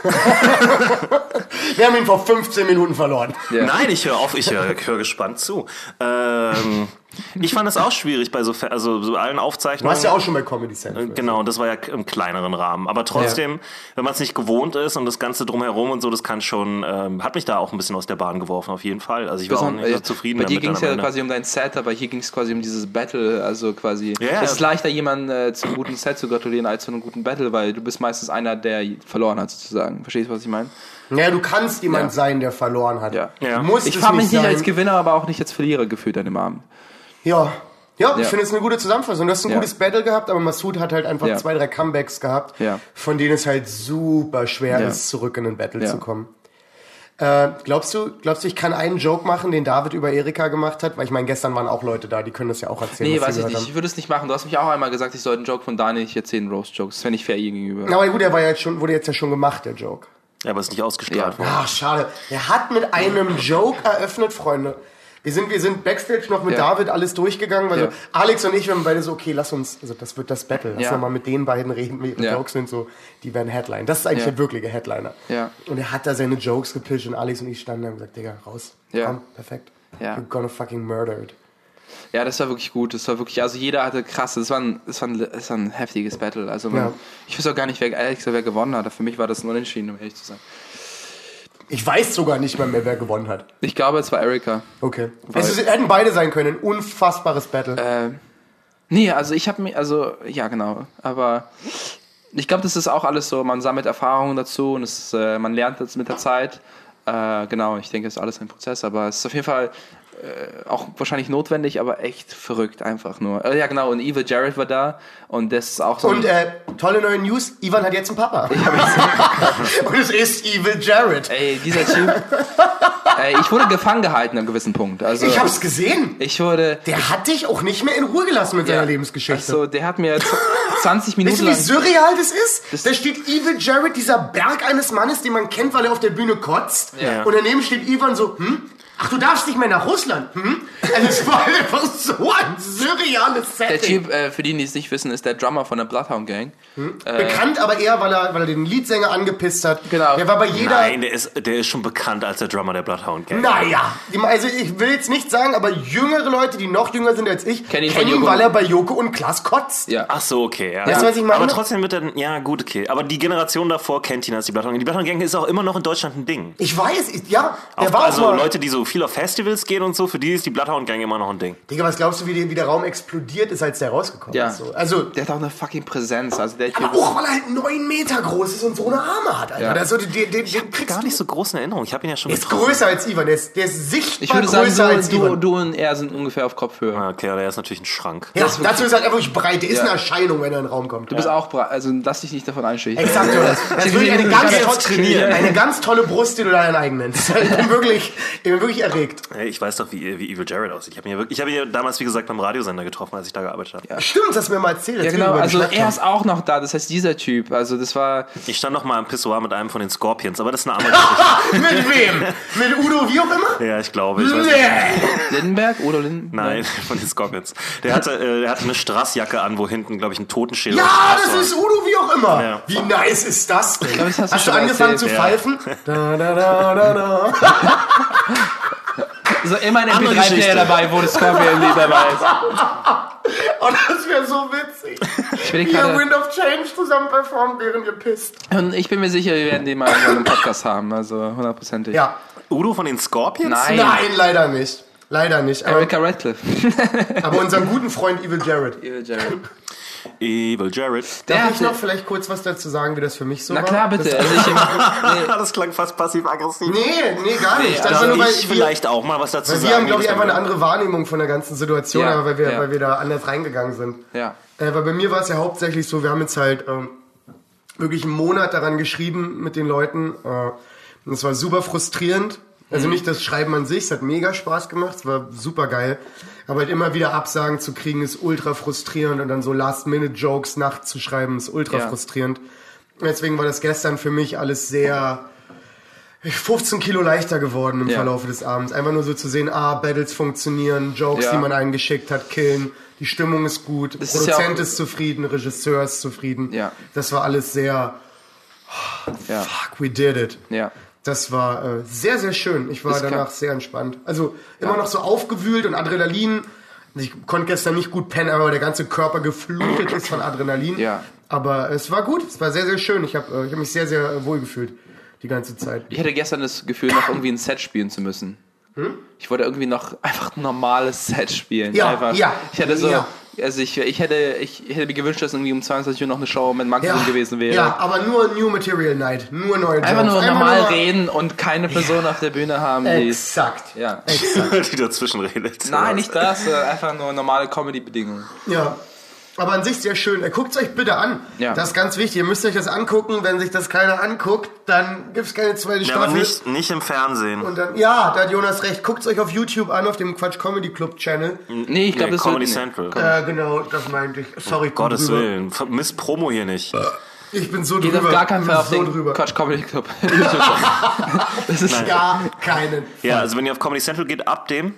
Wir haben ihn vor 15 Minuten verloren. Ja. Nein, ich höre auf, ich höre gespannt zu. Ich fand es auch schwierig bei so allen Du Aufzeichnungen. hast ja auch schon bei Comedy Central. Genau, das war ja im kleineren Rahmen. Aber trotzdem, wenn man es nicht gewohnt ist und das Ganze drumherum und so, das kann schon, hat mich da auch ein bisschen aus der Bahn geworfen, auf jeden Fall. Also ich war auch nicht so zufrieden Bei dir damit. ging es dann ja am Ende. quasi um dein Set, aber hier ging es quasi um dieses Battle. Also quasi, Ja, es ist leichter, jemanden zu einem guten Set zu gratulieren, als zu einem guten Battle, weil du bist meistens einer, der verloren hat, sozusagen. Verstehst du, was ich meine? Naja, du kannst jemand sein, der verloren hat. Ja. Ja. Du musst Ich es fahre mich nicht sein. als Gewinner, aber auch nicht als Verlierer gefühlt an dem Abend. Ja, ich Ja. finde es eine gute Zusammenfassung. Du hast ein Ja. gutes Battle gehabt, aber Massoud hat halt einfach Ja. 2, 3 Comebacks gehabt, Ja. von denen es halt super schwer Ja. ist, zurück in ein Battle Ja. zu kommen. Glaubst du, ich kann einen Joke machen, den David über Erika gemacht hat? Weil ich meine, gestern waren auch Leute da, die können das ja auch erzählen. Nee, was weiß sie ich gehört nicht. haben. Ich würde es nicht machen. Du hast mich auch einmal gesagt, ich soll einen Joke von Daniel nicht erzählen, Roast-Jokes. Das wäre nicht fair ihr gegenüber. Na, aber gut, der war ja jetzt schon, wurde jetzt ja schon gemacht, der Joke. Ja, aber es ist nicht ausgestrahlt Ja. worden. Ach, schade. Er hat mit einem Joke eröffnet, Freunde. Wir sind Backstage noch mit Ja. David alles durchgegangen, weil Ja. so Alex und ich, wir haben beide so, okay, lass uns, also das wird das Battle. Lass Ja. uns mal mit den beiden reden, wie ihre Ja. Jokes sind so, die werden Headline. Das ist eigentlich Ja. der wirkliche Headliner. Ja. Und er hat da seine Jokes gepitcht und Alex und ich standen da und gesagt, Digga, raus. Ja. Komm, perfekt. Ja. You're gonna fucking murder it. Ja, das war wirklich gut. Das war wirklich, also jeder hatte krass, es war ein heftiges Battle. Also Ja. ich weiß auch gar nicht, wer gewonnen hat. Für mich war das ein Unentschieden, um ehrlich zu sein. Ich weiß sogar nicht mal mehr, wer gewonnen hat. Ich glaube, es war Erika. Okay. Hätten beide sein können. Ein unfassbares Battle. Nee, also ja genau. Aber ich glaube, das ist auch alles so, man sammelt Erfahrungen dazu und man lernt das mit der Zeit. Genau, ich denke, es ist alles ein Prozess, aber es ist auf jeden Fall auch wahrscheinlich notwendig, aber echt verrückt einfach nur. Ja genau, und Evil Jared war da und das ist auch so Und tolle neue News, Ivan hat jetzt einen Papa. Und es ist Evil Jared. Ey, dieser Typ. Ich wurde gefangen gehalten am gewissen Punkt. Also, Ich hab's gesehen. Der hat dich auch nicht mehr in Ruhe gelassen mit seiner Lebensgeschichte. Also, der hat mir 20 Weißt Minuten du, wie lang. surreal das ist? Da steht Evil Jared, dieser Berg eines Mannes, den man kennt, weil er auf der Bühne kotzt. Ja. Und daneben steht Ivan so, ach, du darfst nicht mehr nach Russland, Also es war einfach so ein surreales Der Setting. Typ, für die es nicht wissen, ist der Drummer von der Bloodhound Gang. Bekannt aber eher, weil er den Leadsänger angepisst hat. Genau. Der war bei jeder... Nein, der ist schon bekannt als der Drummer der Bloodhound Gang. Naja, also ich will jetzt nicht sagen, aber jüngere Leute, die noch jünger sind als ich, Kennen ihn kennen von ihn, Joko. weil er bei Joko und Klaas kotzt. Ja. Ach so, okay. Ja. Weißt du, was ich meine? Aber trotzdem wird er, ja gut, okay. Aber die Generation davor kennt ihn als die Bloodhound Gang. Die Bloodhound Gang ist auch immer noch in Deutschland ein Ding. Ich weiß, der Auch, war also auch mal... Leute, die so viel auf Festivals gehen und so, für die ist die Bloodhound Gang immer noch ein Ding. Digga, was glaubst du, wie der Raum explodiert ist, als der rausgekommen Ja. ist? So? Also, Der hat auch eine fucking Präsenz. Also der Typ aber auch, weil er halt 9 Meter groß ist und so eine Arme hat, Alter. Ja. Also, den kriegst Gar du... nicht so groß in Erinnerung. Ich habe ihn ja schon Der ist getroffen. größer als Ivan, der ist sichtbar ich würde größer sagen, als Ivan. du und er sind ungefähr auf Kopfhöhe. Ah, okay, der ist natürlich ein Schrank. Ja, dazu ist er halt einfach wirklich breit. Der ist Ja. eine Erscheinung, wenn er in den Raum kommt. Du bist auch also lass dich nicht davon einschüchtern. Exakt, das ist wirklich eine ganz tolle Brust, die du deinen eigen nennst. Ich bin wirklich mich erregt. Hey, ich weiß doch, wie Evil Jared aussieht. Ich habe ihn damals, wie gesagt, beim Radiosender getroffen, als ich da gearbeitet habe. Ja. Stimmt, das hast du mir mal erzählt. Ja, genau, also er ist auch noch da, das heißt dieser Typ, also das war... Ich stand noch mal am Pissoir mit einem von den Scorpions, aber das ist eine andere Geschichte. Mit wem? Mit Udo, wie auch immer? Ja, ich glaube. Ich weiß nicht. Lindenberg? Udo Lindenberg? Nein, von den Scorpions. Der hatte eine Strassjacke an, wo hinten, glaube ich, ein Totenschädel Ja, das ist Udo, wie auch immer. Ja. Wie nice ist das denn? glaub, das hast hast du schon angefangen erzählt, zu ja. pfeifen? Da, da, da, da, da. So immer ein Andere MP3-Player Geschichte. dabei, wo das Scorpion-Lied dabei ist. Oh, das wäre so witzig. Ich will Ihr gerade... Wind of Change zusammen performt, während ihr pisst. Und ich bin mir sicher, wir werden den mal in einem Podcast haben, also 100%. Ja. Udo von den Scorpions? Nein. Nein, leider nicht. Leider nicht. Erika Radcliffe. Aber unseren guten Freund Evil Jared. Evil Jared. Evil Jared. Darf ich noch vielleicht kurz was dazu sagen, wie das für mich so Na war? klar, bitte. Das, Also Das klang fast passiv-aggressiv. nee, gar nicht. also Einfach nur, weil ich vielleicht auch mal was dazu weil sagen. wir haben, glaube ich, wie das einfach eine dann- andere Wahrnehmung von der ganzen Situation, Ja, aber ja. weil wir da anders reingegangen sind. ja. Weil bei mir war es ja hauptsächlich so, wir haben jetzt halt wirklich einen Monat daran geschrieben mit den Leuten. Und es war super frustrierend. Also nicht das Schreiben an sich, es hat mega Spaß gemacht, es war super geil. Aber halt immer wieder Absagen zu kriegen ist ultra frustrierend und dann so Last-Minute-Jokes nachts zu schreiben ist ultra Ja. frustrierend. Und deswegen war das gestern für mich alles sehr 15 Kilo leichter geworden im Ja. Verlauf des Abends. Einfach nur so zu sehen, Battles funktionieren, Jokes, Ja. die man eingeschickt hat, killen. Die Stimmung ist gut, Das ist Produzent ja auch- ist zufrieden, Regisseur ist zufrieden. Ja. Das war alles sehr, Ja. fuck, we did it. Ja. Das war sehr, sehr schön. Ich war Das kann- danach sehr entspannt. Also immer noch so aufgewühlt und Adrenalin. Ich konnte gestern nicht gut pennen, aber der ganze Körper geflutet ist von Adrenalin. Ja. Aber es war gut, es war sehr, sehr schön. Ich hab mich sehr, sehr wohl gefühlt die ganze Zeit. Ich hatte gestern das Gefühl, noch irgendwie ein Set spielen zu müssen. Ich wollte irgendwie noch einfach ein normales Set spielen. Ja, einfach. ja, Ich hatte so, ja. also ich hätte mir gewünscht, dass irgendwie um 22 Uhr noch eine Show mit Maximum gewesen wäre. Ja, aber nur New Material Night, nur neue Jokes. Einfach nur normal nur- reden und keine Person auf der Bühne haben, die... Exakt. Ja. die dazwischen redet. Nein, nicht das, einfach nur normale Comedy-Bedingungen. Ja. Aber an sich sehr schön. Guckt es euch bitte an. Ja. Das ist ganz wichtig. Ihr müsst euch das angucken. Wenn sich das keiner anguckt, dann gibt es keine zweite Ja, Staffel. aber nicht im Fernsehen. Und dann, ja, da hat Jonas recht. Guckt es euch auf YouTube an, auf dem Quatsch Comedy Club Channel. Nee, ich glaube, das Comedy wird... Central. Genau, das meinte ich. Sorry, ich bin Gottes drüber. Willen. Misst Promo hier nicht. Ich bin so Geht drüber. auf gar keinen Ich Fall bin auf so den drüber. Quatsch Comedy Club. Das ist... Gar keinen. Ja, also wenn ihr auf Comedy Central geht, ab dem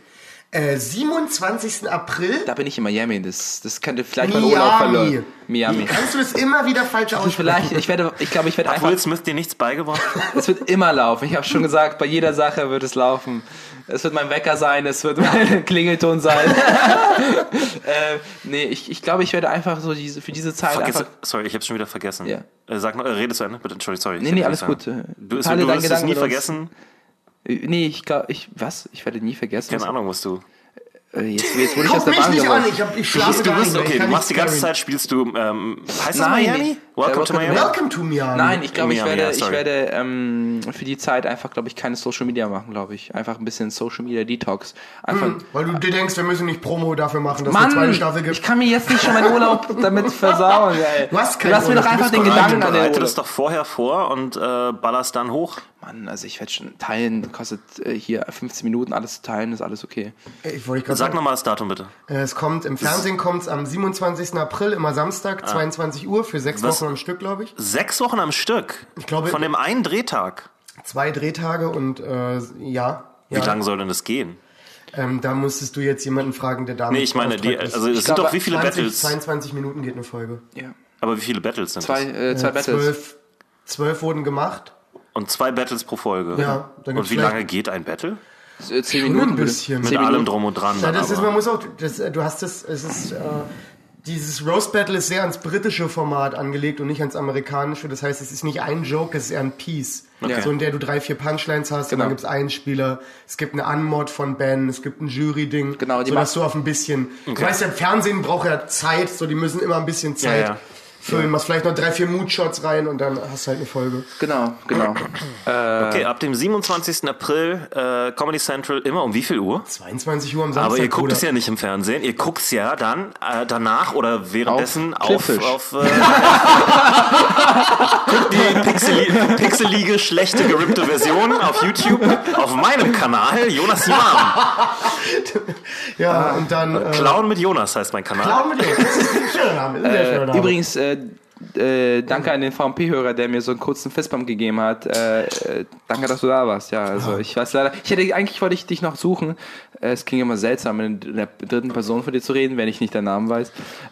27. April. Da bin ich in Miami, das könnte vielleicht mein Urlaub verloren. Wie Miami. kannst du das immer wieder falsch aussprechen? Vielleicht, ich glaube, ich werde Hat einfach... Will Smith dir nichts beigebracht? Es wird immer laufen. Ich habe schon gesagt, bei jeder Sache wird es laufen. Es wird mein Wecker sein, es wird mein Klingelton sein. Nee, ich glaube, ich werde einfach so für diese Zeit einfach... Sorry, ich hab's schon wieder vergessen. Ja. Sag noch, rede zu Ende, bitte. Sorry. Nee, alles gut. Du Teile deinen wirst es Gedanken nie mit uns. vergessen? Nee, ich glaube, was? Ich werde nie vergessen. Keine Ahnung, was du... Jetzt wurde ich aus Guck der mich Bahn nicht an, geworfen. ich schlafe gar nicht mehr. Ich Okay, kann du machst die nicht ganze carryen. Zeit, spielst du, heißt das Nein, Miami? nee. Welcome to Miami? Welcome to Miami. Nein, ich glaube, ich Miami, ja, werde sorry. für die Zeit einfach, glaube ich, keine Social Media machen, glaube ich. Einfach ein bisschen Social Media Detox. Einfach, Weil du dir denkst, wir müssen nicht Promo dafür machen, dass es eine zweite Mann, Staffel gibt. ich kann mir jetzt nicht schon meinen Urlaub damit versauen, ey. Du hast keinen Lass mir doch Urlaub, du einfach bist den bereit, Gedanken an den Bereite das Urlaub. doch vorher vor und ballerst dann hoch. Mann, also ich werde schon teilen, kostet hier 15 Minuten, alles zu teilen, ist alles okay. Ich wollte gerade Sag sagen, nochmal das Datum bitte. es kommt, im Fernsehen kommt es am 27. April, immer Samstag, 22 Uhr, für 6 Was? Wochen am Stück, glaube ich. 6 Wochen am Stück? Ich glaube- Von dem einen Drehtag? 2 Drehtage und ja. Wie lange soll denn das gehen? Da musstest du jetzt jemanden fragen, der damit Nee, ich meine, beauftragt ist. also es sind glaube, doch wie viele 20, Battles? 22 Minuten geht eine Folge. Ja. Aber wie viele Battles sind Zwei das? Battles. 12 wurden gemacht. Und 2 Battles pro Folge? Ja, dann gibt's Und wie vielleicht- lange geht ein Battle? 10 Schon Minuten. ein bisschen. Mit 10 allem Minuten. drum und dran. Ja, dann das ist, aber. man muss auch, du hast das, es ist, dieses Roast Battle ist sehr ans britische Format angelegt und nicht ans amerikanische. Das heißt, es ist nicht ein Joke, es ist eher ein Piece. Okay. So, in der du 3-4 Punchlines hast und Genau. dann gibt's einen Spieler, es gibt eine Unmod von Ben, es gibt ein Jury-Ding. Genau, die so dass du auf ein bisschen, du weißt ja, im Fernsehen braucht ja Zeit, so die müssen immer ein bisschen Zeit. Ja. füllen, machst vielleicht noch 3-4 Mood-Shots rein und dann hast du halt eine Folge. Genau. Okay, ab dem 27. April Comedy Central immer um wie viel Uhr? 22 Uhr am Samstag. Aber ihr guckt es ja nicht im Fernsehen, ihr guckt es ja dann danach oder währenddessen auf guckt die pixelige, schlechte, gerippte Version auf YouTube auf meinem Kanal, Jonas Imam. Ja, und dann... Clown mit Jonas heißt mein Kanal. Clown mit Jonas, das ist ein schöner Name. Übrigens, danke an den VMP-Hörer, der mir so einen kurzen Fistbump gegeben hat. Danke, dass du da warst. Ja, also ich weiß leider... Eigentlich wollte ich dich noch suchen. Es klingt immer seltsam, in der dritten Person von dir zu reden, wenn ich nicht deinen Namen weiß.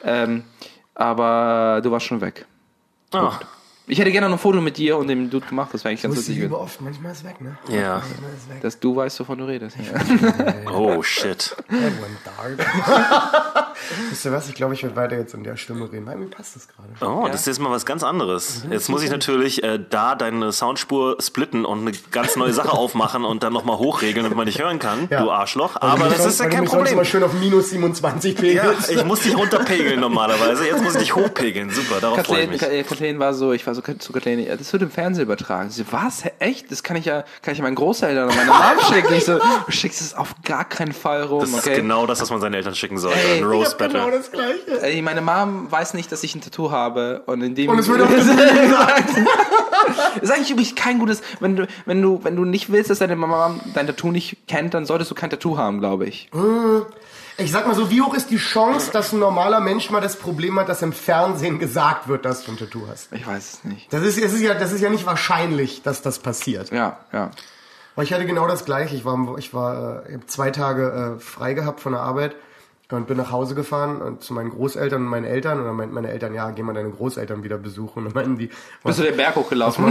Aber du warst schon weg. Oh. Ich hätte gerne noch ein Foto mit dir und dem Dude gemacht, das wäre eigentlich ganz lustig. Oft, manchmal ist weg, ne? Ja. Dass du weißt, wovon du redest. Oh, shit. Wisst ihr was? Ich glaube, ich werde weiter jetzt in der Stimme reden, weil mir passt das gerade. Oh, das ist jetzt mal was ganz anderes. Jetzt muss ich natürlich da deine Soundspur splitten und eine ganz neue Sache aufmachen und dann nochmal hochregeln, damit man dich hören kann, du Arschloch. Aber das ist ja kein Problem. Mal schön auf minus 27 pegeln. Ja, ich muss dich runterpegeln normalerweise. Jetzt muss ich dich hochpegeln. Super, darauf freue ich mich. Kathleen war so zu Kathleen, das wird im Fernsehen übertragen. Sie so, was? Echt? Das kann ich ja meinen Großeltern und meiner Mom schicken. Ich so, du schickst es auf gar keinen Fall rum. Das ist genau das, was man seinen Eltern schicken sollte. Ey, ein Roast Battle. Genau das Gleiche. Meine Mom weiß nicht, dass ich ein Tattoo habe. Und in dem es wird auch gesagt. Das ist eigentlich übrigens kein gutes, wenn du nicht willst, dass deine Mama dein Tattoo nicht kennt, dann solltest du kein Tattoo haben, glaube ich. Ich sag mal so, wie hoch ist die Chance, dass ein normaler Mensch mal das Problem hat, dass im Fernsehen gesagt wird, dass du ein Tattoo hast? Ich weiß es nicht. Das ist ja nicht wahrscheinlich, dass das passiert. Ja. Weil ich hatte genau das Gleiche. Ich habe 2 Tage frei gehabt von der Arbeit und bin nach Hause gefahren und zu meinen Großeltern und meinen Eltern. Und dann meinten meine Eltern, ja, geh mal deine Großeltern wieder besuchen. Und dann meinten die... Bist du den Berg hochgelaufen?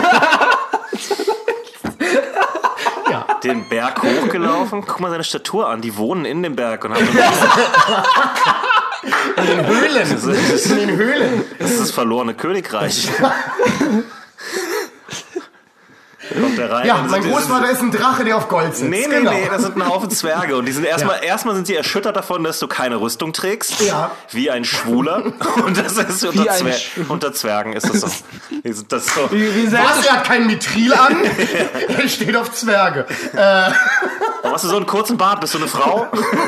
Ja. Den Berg hochgelaufen? Guck mal seine Statur an, die wohnen in dem Berg und haben... In den Höhlen. In den Höhlen. Das ist das verlorene Königreich. Kommt der rein. Ja, mein Großvater ist ein Drache, der auf Gold sitzt. Nee, das sind ein Haufen Zwerge. Und die sind erstmal sind sie erschüttert davon, dass du keine Rüstung trägst. Ja. Wie ein Schwuler. Und das ist unter Zwergen ist das so. Ist das so. Was? Er hat keinen Mithril an? Er steht auf Zwerge. Aber hast du so einen kurzen Bart? Bist du eine Frau?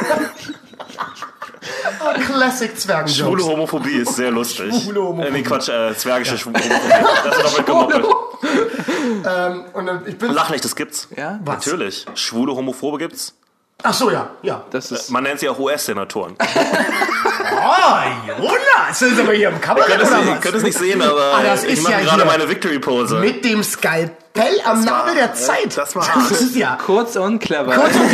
Classic Zwergenjokes. Schwule Homophobie ist sehr lustig. Schwule Homophobie. Zwergische Homophobie. Das ist doppelt gemoppelt. Und ich bin... Lachlich, das gibt's. Ja? Was? Natürlich. Schwule Homophobe gibt's. Ach so, ja. Das ist... Man nennt sie auch US-Senatoren. Jonas, das ist aber hier im Kabarett oder was? Ihr könnt es nicht sehen, aber das ist ich mache ja gerade hier meine Victory-Pose. mit dem Skalpell am Nabel der Zeit. Das war hart. Das ist ja... Kurz und clever. Kurz und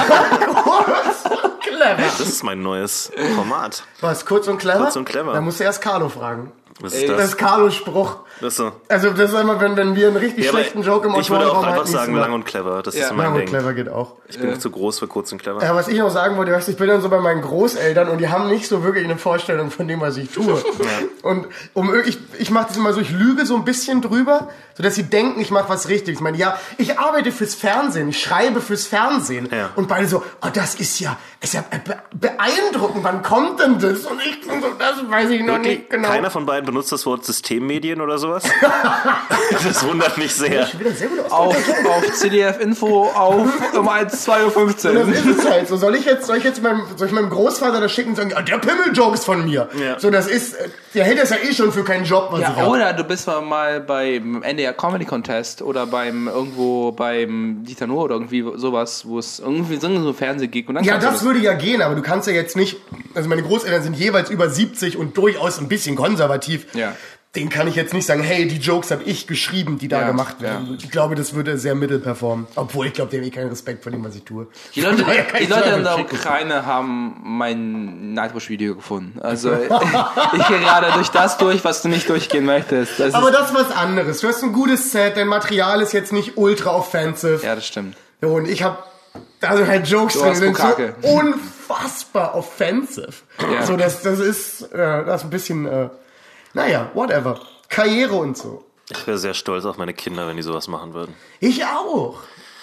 clever. Das ist mein neues Format. Was, kurz und clever? Kurz und clever. Da musst du erst Carlo fragen. Was ist Das das? ist Carlos Spruch. Das ist so. Also das ist immer, wenn wir einen richtig schlechten Joke im Ich würde auch Autorenraum einfach halten, sagen, ist lang und clever. Das ist so lang mein und Ding. clever geht auch. Ich bin zu groß für kurz und clever. Ja, was ich noch sagen wollte, weißt du, ich bin dann so bei meinen Großeltern und die haben nicht so wirklich eine Vorstellung von dem, was ich tue. Und ich mache das immer so, ich lüge so ein bisschen drüber, sodass sie denken, ich mache was Richtiges. Ich meine, ja, ich arbeite fürs Fernsehen, ich schreibe fürs Fernsehen. Ja. Und beide so, oh, das ist ja beeindruckend, wann kommt denn das? Und ich so, das weiß ich noch nicht genau. Keiner von beiden benutzt das Wort Systemmedien oder sowas? Das wundert mich sehr. Ich bin wieder sehr gut Auf CDF-Info um 2:15 Uhr. Das ist es halt so. Soll ich jetzt meinem Großvater das schicken und sagen, der Pimmel-Joke ist von mir? Ja. So, das ist, der hält das ja eh schon für keinen Job, was ich habe. Oder du bist mal beim NDR Comedy Contest oder beim Dieter Nuhr oder irgendwie sowas, wo es irgendwie so ein Fernsehgig und dann ja, das würde ja gehen, aber du kannst ja jetzt nicht, also meine Großeltern sind jeweils über 70 und durchaus ein bisschen konservativ. Ja. Den kann ich jetzt nicht sagen, hey, die Jokes habe ich geschrieben, die da gemacht werden. Ja. Ich glaube, das würde sehr mittel performen. Obwohl, ich glaube, die haben eh keinen Respekt vor dem, was ich tue. Die Leute in der Ukraine haben mein Nightwish-Video gefunden. Also ich gehe gerade durch, was du nicht durchgehen möchtest. Aber das ist was anderes. Du hast ein gutes Set, dein Material ist jetzt nicht ultra offensive. Ja, das stimmt. Und ich habe da sind halt Jokes drin, die sind so unfassbar offensive. Ja. So, das ist ein bisschen... naja, whatever. Karriere und so. Ich wäre sehr stolz auf meine Kinder, wenn die sowas machen würden. Ich auch.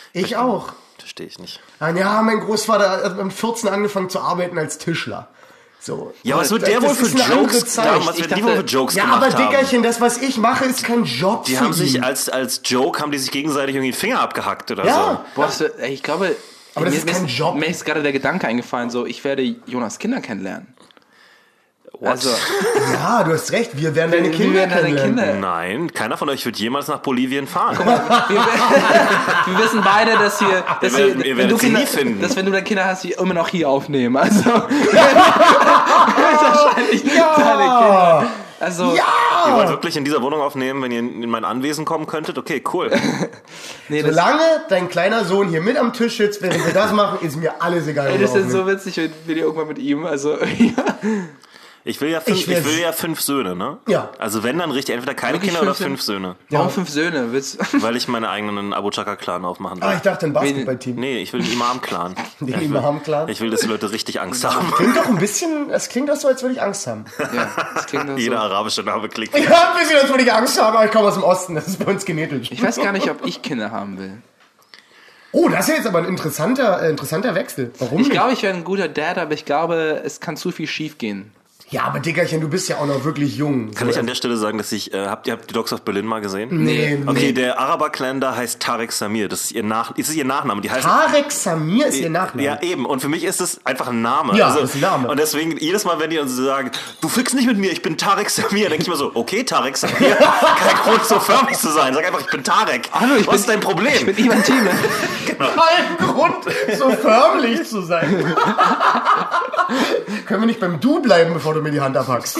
Verstehe ich nicht. Ja, mein Großvater hat mit 14 angefangen zu arbeiten als Tischler. So. Ja, was wird der wohl für Jokes haben? Was wird die wohl für Jokes ja, gemacht aber haben? Dickerchen, das, was ich mache, ist kein Job Die für haben sich ihn. als Joke, haben die sich gegenseitig irgendwie den Finger abgehackt oder Ja. so. Boah, ich glaube, Aber das ist kein Job. Mir ist gerade der Gedanke eingefallen, so, ich werde Jonas Kinder kennenlernen. Also, Ja, du hast recht, wir werden deine wir Kinder werden deine kennenlernen. Kinder. Nein, keiner von euch wird jemals nach Bolivien fahren. Wir wissen beide, dass wir, ihr werdet sie nie finden. dass wenn du deine Kinder hast, die immer noch hier aufnehmen. Also, wahrscheinlich deine Kinder. Also, Ihr wollt wirklich in dieser Wohnung aufnehmen, wenn ihr in mein Anwesen kommen könntet? Okay, cool. nee, das, Solange dein kleiner Sohn hier mit am Tisch sitzt, während wir das machen, ist mir alles egal. ey, das was ist wir so witzig, wenn wir irgendwann mit ihm, also, Ich will ja 5 Söhne, ne? Ja. Also wenn, dann richtig entweder keine Wirklich Kinder oder 5 5 Söhne. warum 5 Söhne? Weil ich meine eigenen Abu Chaka-Clan aufmachen will. Ah, ich dachte ein Basketballteam. Nee, ich will den Imam-Clan. Den Imam-Clan? Ich will, dass die Leute richtig Angst haben. Klingt doch ein bisschen, es klingt doch so, als würde ich Angst haben. Ja, das klingt doch Jeder so. arabische Name klingt. Ja, ein bisschen, als würde ich Angst haben, aber ich komme aus dem Osten, das ist bei uns genetisch. Ich weiß gar nicht, ob ich Kinder haben will. Oh, das ist ja jetzt aber ein interessanter Wechsel. Warum Ich nicht? glaube, ich wäre ein guter Dad, aber ich glaube, es kann zu viel schief gehen. Ja, aber Dickerchen, du bist ja auch noch wirklich jung. Kann ich an der Stelle sagen, dass ich, habt ihr die Dogs of Berlin mal gesehen? Nee, Okay, der Araber-Clan da heißt Tarek Samir. Das ist ihr Nachname. Die heißen Tarek Samir ist ihr Nachname. Ja, eben. Und für mich ist es einfach ein Name. Ja, das ist ein Name. Und deswegen, jedes Mal, wenn die uns sagen, du fickst nicht mit mir, ich bin Tarek Samir, denke ich mir so, okay, Tarek Samir, kein Grund, so förmlich zu sein. Sag einfach, ich bin Tarek. Hallo, Was ist dein Problem? Ich bin Ivan Thieme. Kein Grund, so förmlich zu sein. Können wir nicht beim Du bleiben, bevor du mir die Hand abhackst?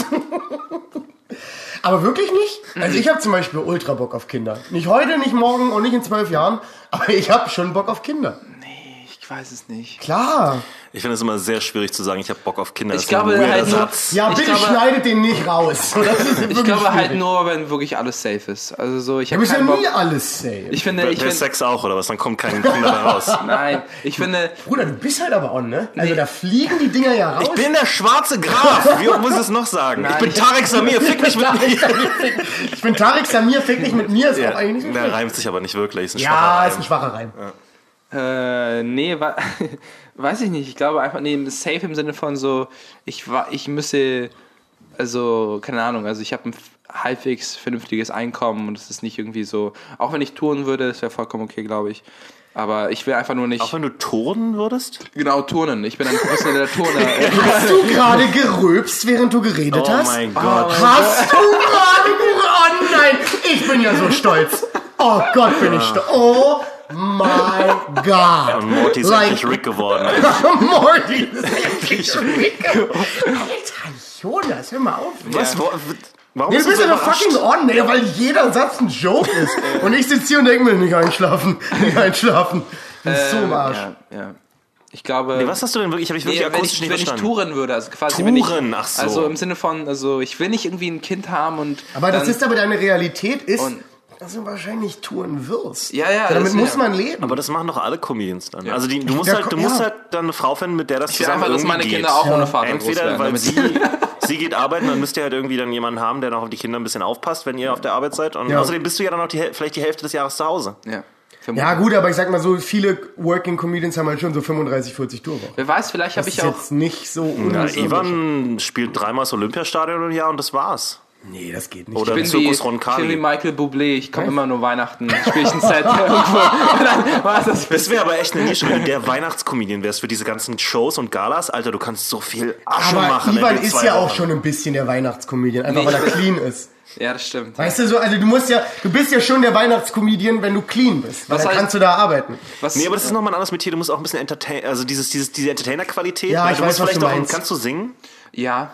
Aber wirklich nicht? Also ich habe zum Beispiel ultra Bock auf Kinder. Nicht heute, nicht morgen und nicht in 12 Jahren, aber ich habe schon Bock auf Kinder. Ich weiß es nicht. Klar. Ich finde es immer sehr schwierig zu sagen, ich habe Bock auf Kinder. Ich Das ist ein glaube weirder halt nur, Satz. Ja, Ich bitte glaube- schneidet den nicht raus. Das ist wirklich ich glaube halt schwierig. nur, wenn wirklich alles safe ist. Also so, ich Du habe bist ja keinen Bock. nie alles safe. Ich finde, Der Sex auch, oder was? Dann kommen keine Kinder mehr raus. nein, ich finde, Bruder, du bist halt aber on, ne? Also da fliegen die Dinger ja raus. Ich bin der schwarze Graf. Wie muss ich es noch sagen? Nein, ich bin ich- Tarek Samir, fick mich mit mir. Ich bin Tarek Samir, fick nicht mit mir, ist auch eigentlich nicht so Der schlecht. reimt sich aber nicht wirklich. Ist ein Ja, schwacher ist ein Reim. schwacher Reim. nee, weiß ich nicht. Ich glaube einfach, nee, safe im Sinne von so, ich müsse, also, keine Ahnung, also ich habe ein halbwegs vernünftiges Einkommen und es ist nicht irgendwie so, auch wenn ich touren würde, das wäre vollkommen okay, glaube ich. Aber ich will einfach nur nicht, Auch wenn du turnen würdest? genau, turnen. Ich bin ein professioneller Turner. Hast du gerade gerülpst, während du geredet Oh hast? mein Gott. Hast du gerade Oh nein, ich bin ja so stolz. Oh Gott, bin ich stolz. Oh my God. Und Morty ist endlich Rick geworden. Morty ist endlich Rick. Alter, Jonas, hör mal auf. Was? Warum Nee, du bist du bist so ja doch überrascht? fucking on, ey, weil jeder Satz ein Joke ist. Und ich sitze hier und denke mir, nicht einschlafen, nicht einschlafen. Das ist so im Arsch. Ja. Ich glaube. Nee, was hast du denn wirklich? Habe ich wirklich Nee, akustisch nicht wenn ich verstanden. touren würde, also quasi Touren, wenn ich, ach so. also im Sinne von, also ich will nicht irgendwie ein Kind haben und Aber das dann, ist aber deine Realität ist, Und- dass du wahrscheinlich touren wirst. Ja, ja, Damit das- muss ja. man leben. Aber das machen doch alle Comedians dann. Also du musst Ja, halt, ja. dann eine Frau finden, mit der das ich will zusammen einfach, dass irgendwie meine geht. Kinder auch ohne Vater groß Entweder, werden. weil damit sie geht arbeiten, dann müsst ihr halt irgendwie dann jemanden haben, der noch auf die Kinder ein bisschen aufpasst, wenn ihr auf der Arbeit seid. Und Ja. außerdem bist du ja dann noch vielleicht die Hälfte des Jahres zu Hause. ja. Ja gut, aber ich sag mal so, viele Working Comedians haben halt schon so 35, 40 Tourwochen. Wer weiß, vielleicht habe Das ich ist auch. jetzt nicht so Ja, unüblich. Ivan spielt 3-mal das Olympiastadion im Jahr und das war's. Nee, das geht nicht. Oder Ich bin wie Zirkus Roncalli. Michael Bublé, ich komme immer nur Weihnachten, spiele ich ein Set irgendwo. Und dann war das Das wäre aber echt eine Nische, wenn du der Weihnachtscomedian wärst für diese ganzen Shows und Galas. Alter, du kannst so viel Asche aber machen. Ivan in den ist 2 ja auch Wochen. schon ein bisschen der Weihnachtscomedian, einfach weil er clean ist. Ja, das stimmt. Weißt du so, also du bist ja schon der Weihnachtscomedian, wenn du clean bist. Weil Was dann heißt- kannst du da arbeiten. Was, Nee, aber das ist nochmal ein anderes Metier. Du musst auch ein bisschen entertain, also diese Entertainer-Qualität. Ja, weil ich du weiß, musst was vielleicht du auch, meinst. kannst du singen? ja,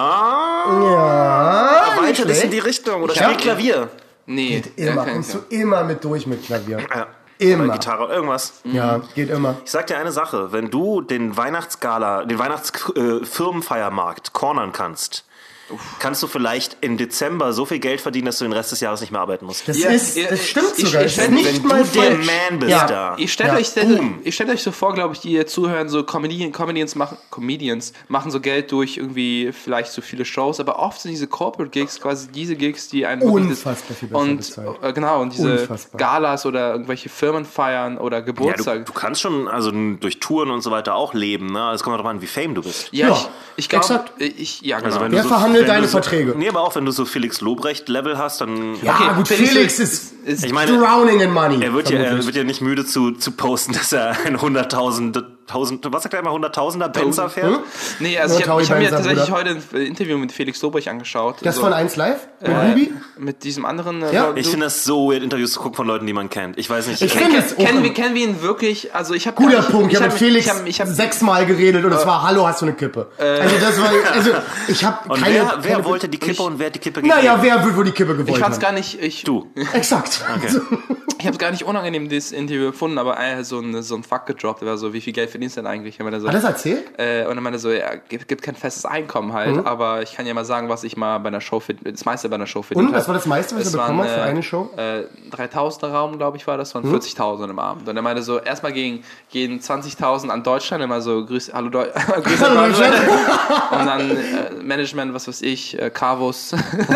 Ja, Weiter nicht das in schlecht. die Richtung. Oder Ich hab- spiel Klavier. nee. Immer, kann kommst ich du immer mit durch mit Klavier. Ja. Immer. Oder Gitarre, irgendwas. Ja, geht immer. Ich sag dir eine Sache. Wenn du den Weihnachtsfirmenfeiermarkt cornern kannst, kannst du vielleicht im Dezember so viel Geld verdienen, dass du den Rest des Jahres nicht mehr arbeiten musst. Das stimmt sogar. Wenn du der Man bist da. Ihr stellt euch so vor, glaube ich, die hier zuhören, so Comedians machen so Geld durch irgendwie vielleicht so viele Shows, aber oft sind diese Corporate Gigs quasi diese Gigs, die einen unfassbar viel besser bezahlt. Genau, und diese Galas oder irgendwelche Firmen feiern oder Geburtstag. Du kannst schon also durch Touren und so weiter auch leben, ne? Es kommt darauf an, wie fame du bist. Ja, ich glaube, genau. Also wer verhandelt deine Verträge? Nee, aber auch wenn du so Felix Lobrecht-Level hast, dann... Ja, okay, gut, Felix ist ich meine, drowning in money. Er wird ja nicht müde zu posten, dass er ein 100.000, was sagt er immer, 100.000er Benzer fährt? Nee, also ich habe mir tatsächlich heute ein Interview mit Felix Lobrecht angeschaut. Das von 1 Live? Mit Ruby? Mit diesem anderen... Ich finde das so weird, Interviews zu gucken von Leuten, die man kennt. Ich weiß nicht. Kennen wir ihn wirklich? Also ich habe guter Punkt. Ich habe mit Felix 6-mal geredet und es war, hallo, hast du eine Kippe? Also das war, ich habe keine... Wer wollte die Kippe und wer hat die Kippe gegeben? Naja, wer wohl die Kippe gewollt hat? Ich fand's gar nicht... Du. Exakt. Okay. Ich habe es gar nicht unangenehm, dieses Interview gefunden, aber so ein Fuck gedroppt, der war so, wie viel Geld verdienst du denn eigentlich? Hat er das erzählt? Und dann meinte er so, ja, gibt kein festes Einkommen halt, aber ich kann ja mal sagen, was ich mal bei einer Show das meiste bei einer Show verdient. Und was war das meiste, was er bekommen hat für eine Show? 3.000er Raum, glaube ich, war das, von 40.000 im Abend. Und er meinte so, erstmal gehen 20.000 an Deutschland, immer so, Grüße an Deutschland. Und dann Management, was weiß ich, Carvus.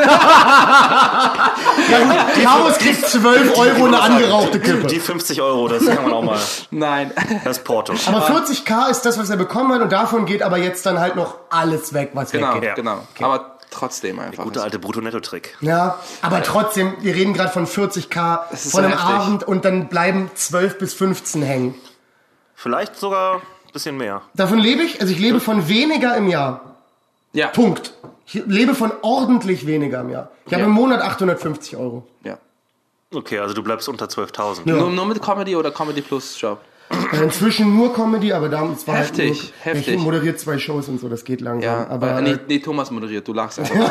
Carvus kriegt 12 Euro eine angerauchte Kippe. Die 50 Euro, das kann man auch mal. Nein. Das ist Porto. Aber 40.000 ist das, was er bekommen hat und davon geht aber jetzt dann halt noch alles weg, was weggeht. Genau. Okay. Aber trotzdem einfach. Der gute alte Brutto-Netto-Trick. Ja, aber trotzdem, wir reden gerade von 40.000 von einem Abend und dann bleiben 12 bis 15 hängen. Vielleicht sogar ein bisschen mehr. Davon lebe ich, also ich lebe von weniger im Jahr. Ja. Punkt. Ich lebe von ordentlich weniger im Jahr. Ich habe im Monat 850 Euro. Ja. Okay, also du bleibst unter 12.000. Ja. Nur mit Comedy oder Comedy Plus Job? Inzwischen nur Comedy, aber damals war heftig. Ich moderiere 2 Shows und so, das geht langsam. Ja, aber nee, Thomas moderiert, du lachst einfach.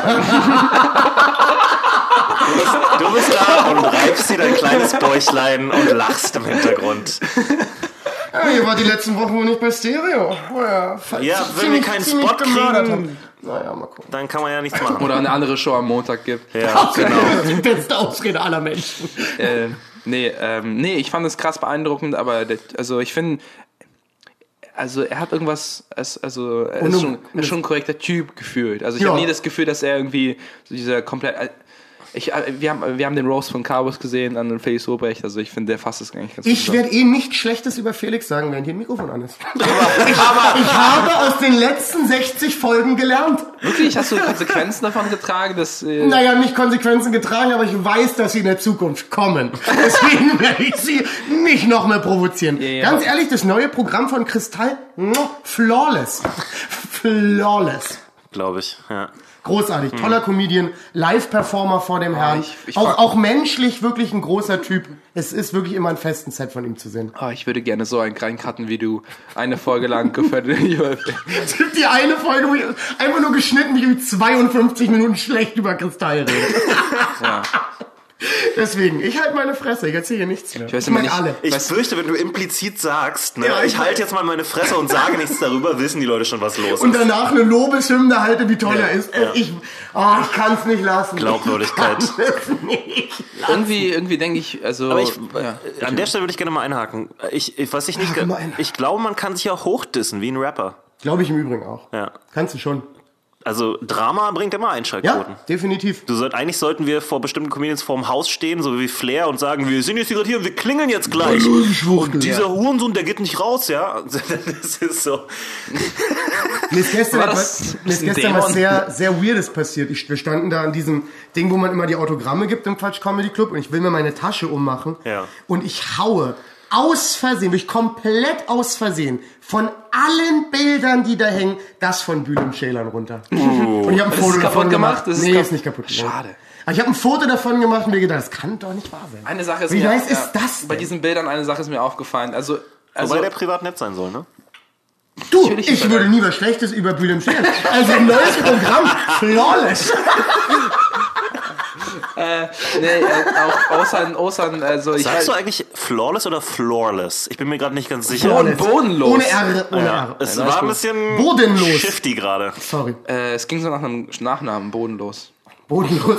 Du bist da und reibst dir dein kleines Bäuchlein und lachst im Hintergrund. Ja, ihr wart die letzten Wochen wohl nicht bei Stereo. Wenn wir keinen Spot kriegen, naja, mal gucken. dann kann man ja nichts machen. Oder eine andere Show am Montag gibt. Ja, genau. Die beste Ausrede aller Menschen. Nee, ich fand es krass beeindruckend, aber ich finde, also er hat irgendwas, er ist schon ein korrekter Typ gefühlt. Also ich habe nie das Gefühl, dass er irgendwie so dieser komplett... Wir haben den Roast von Carvus gesehen an den Felix Lobrecht, also ich finde, der fasst es eigentlich ganz gut. Ich werde nichts Schlechtes über Felix sagen, während hier ein Mikrofon an ist. Ich habe aus den letzten 60 Folgen gelernt. Wirklich? Hast du Konsequenzen davon getragen? Naja, nicht Konsequenzen getragen, aber ich weiß, dass sie in der Zukunft kommen. Deswegen werde ich sie nicht noch mehr provozieren. Ja. Ganz ehrlich, das neue Programm von Kristall, flawless. Flawless. Glaube ich, ja. Großartig, toller Comedian, Live-Performer vor dem Herrn. Auch menschlich wirklich ein großer Typ. Es ist wirklich immer ein festen Set von ihm zu sehen. Ich würde gerne so einen reincutten, wie du eine Folge lang gefällt. Es gibt die eine Folge, wo ich einfach nur geschnitten, wie ich 52 Minuten schlecht über Kristall rede. Ja. Deswegen, ich halte meine Fresse, ich erzähle hier nichts mehr. Ich fürchte, wenn du implizit sagst, ich halte jetzt mal meine Fresse und sage nichts darüber, wissen die Leute schon, was los ist. Und danach eine Lobeshymne halte, wie toll er ist. Ja. Ich kann es nicht lassen. Glaubwürdigkeit. Irgendwie denke ich, also... Aber an der Stelle würde ich gerne mal einhaken. Ich glaube, man kann sich auch hochdissen, wie ein Rapper. Glaube ich im Übrigen auch. Ja. Kannst du schon. Also Drama bringt immer Einschaltquoten. Ja, definitiv. Eigentlich sollten wir vor bestimmten Comedians vorm Haus stehen, so wie Flair, und sagen, wir sind jetzt gerade hier und wir klingeln jetzt gleich. Und dieser Hurensohn, der geht nicht raus, ja. Das ist so. Mir ist gestern was sehr, sehr Weirdes passiert. Wir standen da an diesem Ding, wo man immer die Autogramme gibt im Quatsch Comedy Club, und ich will mir meine Tasche ummachen. Ja. Und ich haue aus Versehen, komplett aus Versehen, von allen Bildern, die da hängen, das von Bülent Ceylan runter. Und ich habe ein Foto davon gemacht. Ist nicht kaputt gemacht. Schade. Aber ich habe ein Foto davon gemacht und mir gedacht, das kann doch nicht wahr sein. Eine Sache ist Wie nice ist das denn? Bei diesen Bildern eine Sache ist mir aufgefallen. Wobei der privat nett sein soll, ne? Du, ich würde nie was Schlechtes über Bülent Ceylan. Also ein neues Programm, flawless. Osan, also ich Sagst du eigentlich flawless oder floorless? Ich bin mir gerade nicht ganz sicher. bodenlos. Ohne R. Ohne R. Es war ein bisschen Bodenlos. shifty gerade. Sorry. Es ging so nach einem Nachnamen, bodenlos. Bodenlos.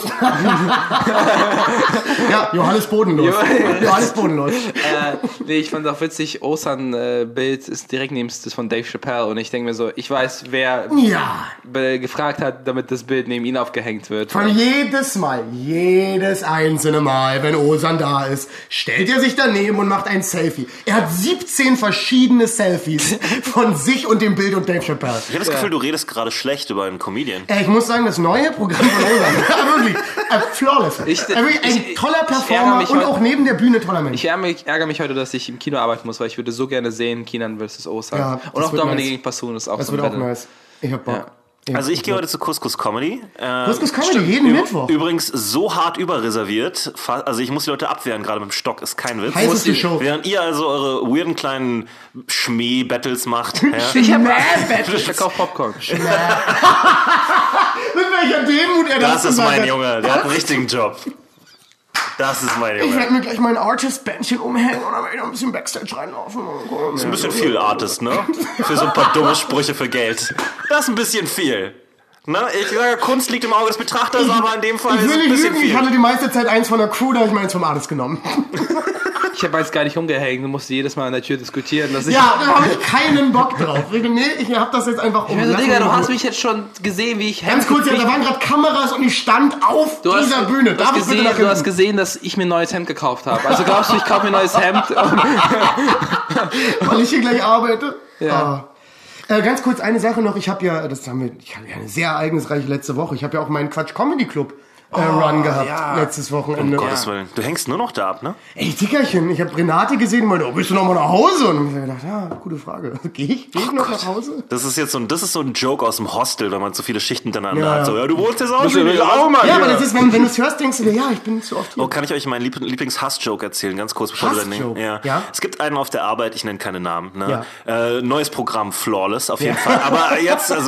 Ja, Johannes Bodenlos. Johannes Bodenlos. Nee, ich fand auch witzig, Osan Bild ist direkt neben das von Dave Chappelle und ich denke mir so, ich weiß, wer gefragt hat, damit das Bild neben ihn aufgehängt wird. Von jedes einzelne Mal, wenn Osan da ist, stellt er sich daneben und macht ein Selfie. Er hat 17 verschiedene Selfies von sich und dem Bild und Dave Chappelle. Ich habe das Gefühl, du redest gerade schlecht über einen Comedian. Ich muss sagen, das neue Programm von Osan, wirklich, flawless. Ein toller Performer und auch neben der Bühne toller Mensch. Ich ärgere mich heute, dass ich im Kino arbeiten muss, weil ich würde so gerne sehen, Kinan vs. Osan. Ja, und auch Dominik gegen Passun ist auch das so ein wird auch Battle. nice. Ich hab Bock. Ja. Also ich gehe heute zu Couscous Comedy. Couscous Comedy, jeden Mittwoch. Übrigens so hart überreserviert. Also ich muss die Leute abwehren, gerade mit dem Stock, ist kein Witz. Heißeste Show. Während ihr also eure weirden kleinen Schmäh-Battles macht. Ja. Ich verkaufe Popcorn. Mit welcher Demut er Das ist gesagt mein hat. Junge, der hat einen richtigen Job. Das ist mein Ich Junge. werde mir gleich mein Artist-Bändchen umhängen und dann werde ich noch ein bisschen Backstage reinlaufen. Das ist ein bisschen viel Artist, ne? Für so ein paar dumme Sprüche für Geld. Das ist ein bisschen viel. Ne? Ich sage, Kunst liegt im Auge des Betrachters, aber in dem Fall Ich ist will es ein nicht bisschen lügen, ich viel. hatte die meiste Zeit eins von der Crew, da habe ich meins vom Artist genommen. Ich habe jetzt gar nicht umgehängt, du musst jedes Mal an der Tür diskutieren, dass ich... Ja, da habe ich keinen Bock drauf. Nee, ich habe das jetzt einfach Also, umgelassen. Digga, du hast mich jetzt schon gesehen, wie ich... Ganz kurz, ja, da waren gerade Kameras und ich stand auf dieser Bühne. Du Darf ich bitte nach du hast hinten? gesehen, dass ich mir ein neues Hemd gekauft habe. Also glaubst du, ich kaufe mir ein neues Hemd? Weil ich hier gleich arbeite? Ja. Ganz kurz eine Sache noch. Ich hatte ja eine sehr ereignisreiche letzte Woche. Ich habe ja auch meinen Quatsch Comedy Club Run gehabt letztes Wochenende. Um Gottes Willen. Du hängst nur noch da ab, ne? Ey, Dickerchen, ich habe Renate gesehen und meinte, bist du noch mal nach Hause? Und ich habe gedacht, ja, gute Frage. Geh ich noch nach Hause? Das ist jetzt so ein Joke aus dem Hostel, wenn man so viele Schichten hintereinander Ja. hat. So, ja, du wohnst jetzt auch Bist du schon wieder wieder auch mal Ja, hier? aber das ist, wenn du es hörst, denkst du dir, ja, ich bin zu oft hier. Oh, kann ich euch meinen Lieblings-Hass-Joke erzählen? Ganz kurz, bevor du dann Hass-Joke? Ja. Ja? Es gibt einen auf der Arbeit, ich nenne keine Namen. Ne? Ja. Neues Programm, Flawless, auf jeden Fall. Aber jetzt, also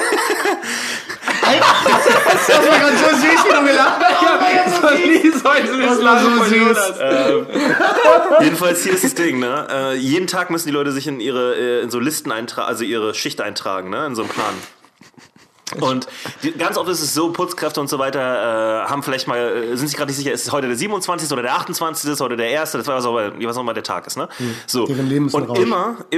Das war gerade so süß, wie du gelacht hast. Das war nie so ein süßes Lachen von Jonas. jedenfalls hier ist das Ding, ne? Jeden Tag müssen die Leute sich in so Listen eintragen, also ihre Schicht eintragen, ne? In so einem Plan. Und ganz oft ist es so, Putzkräfte und so weiter haben vielleicht mal, sind sich gerade nicht sicher, ist es heute der 27. oder der 28. ist heute der 1. Das war was auch mal der Tag ist, ne? So. Deren Leben ist ein Und Rausch.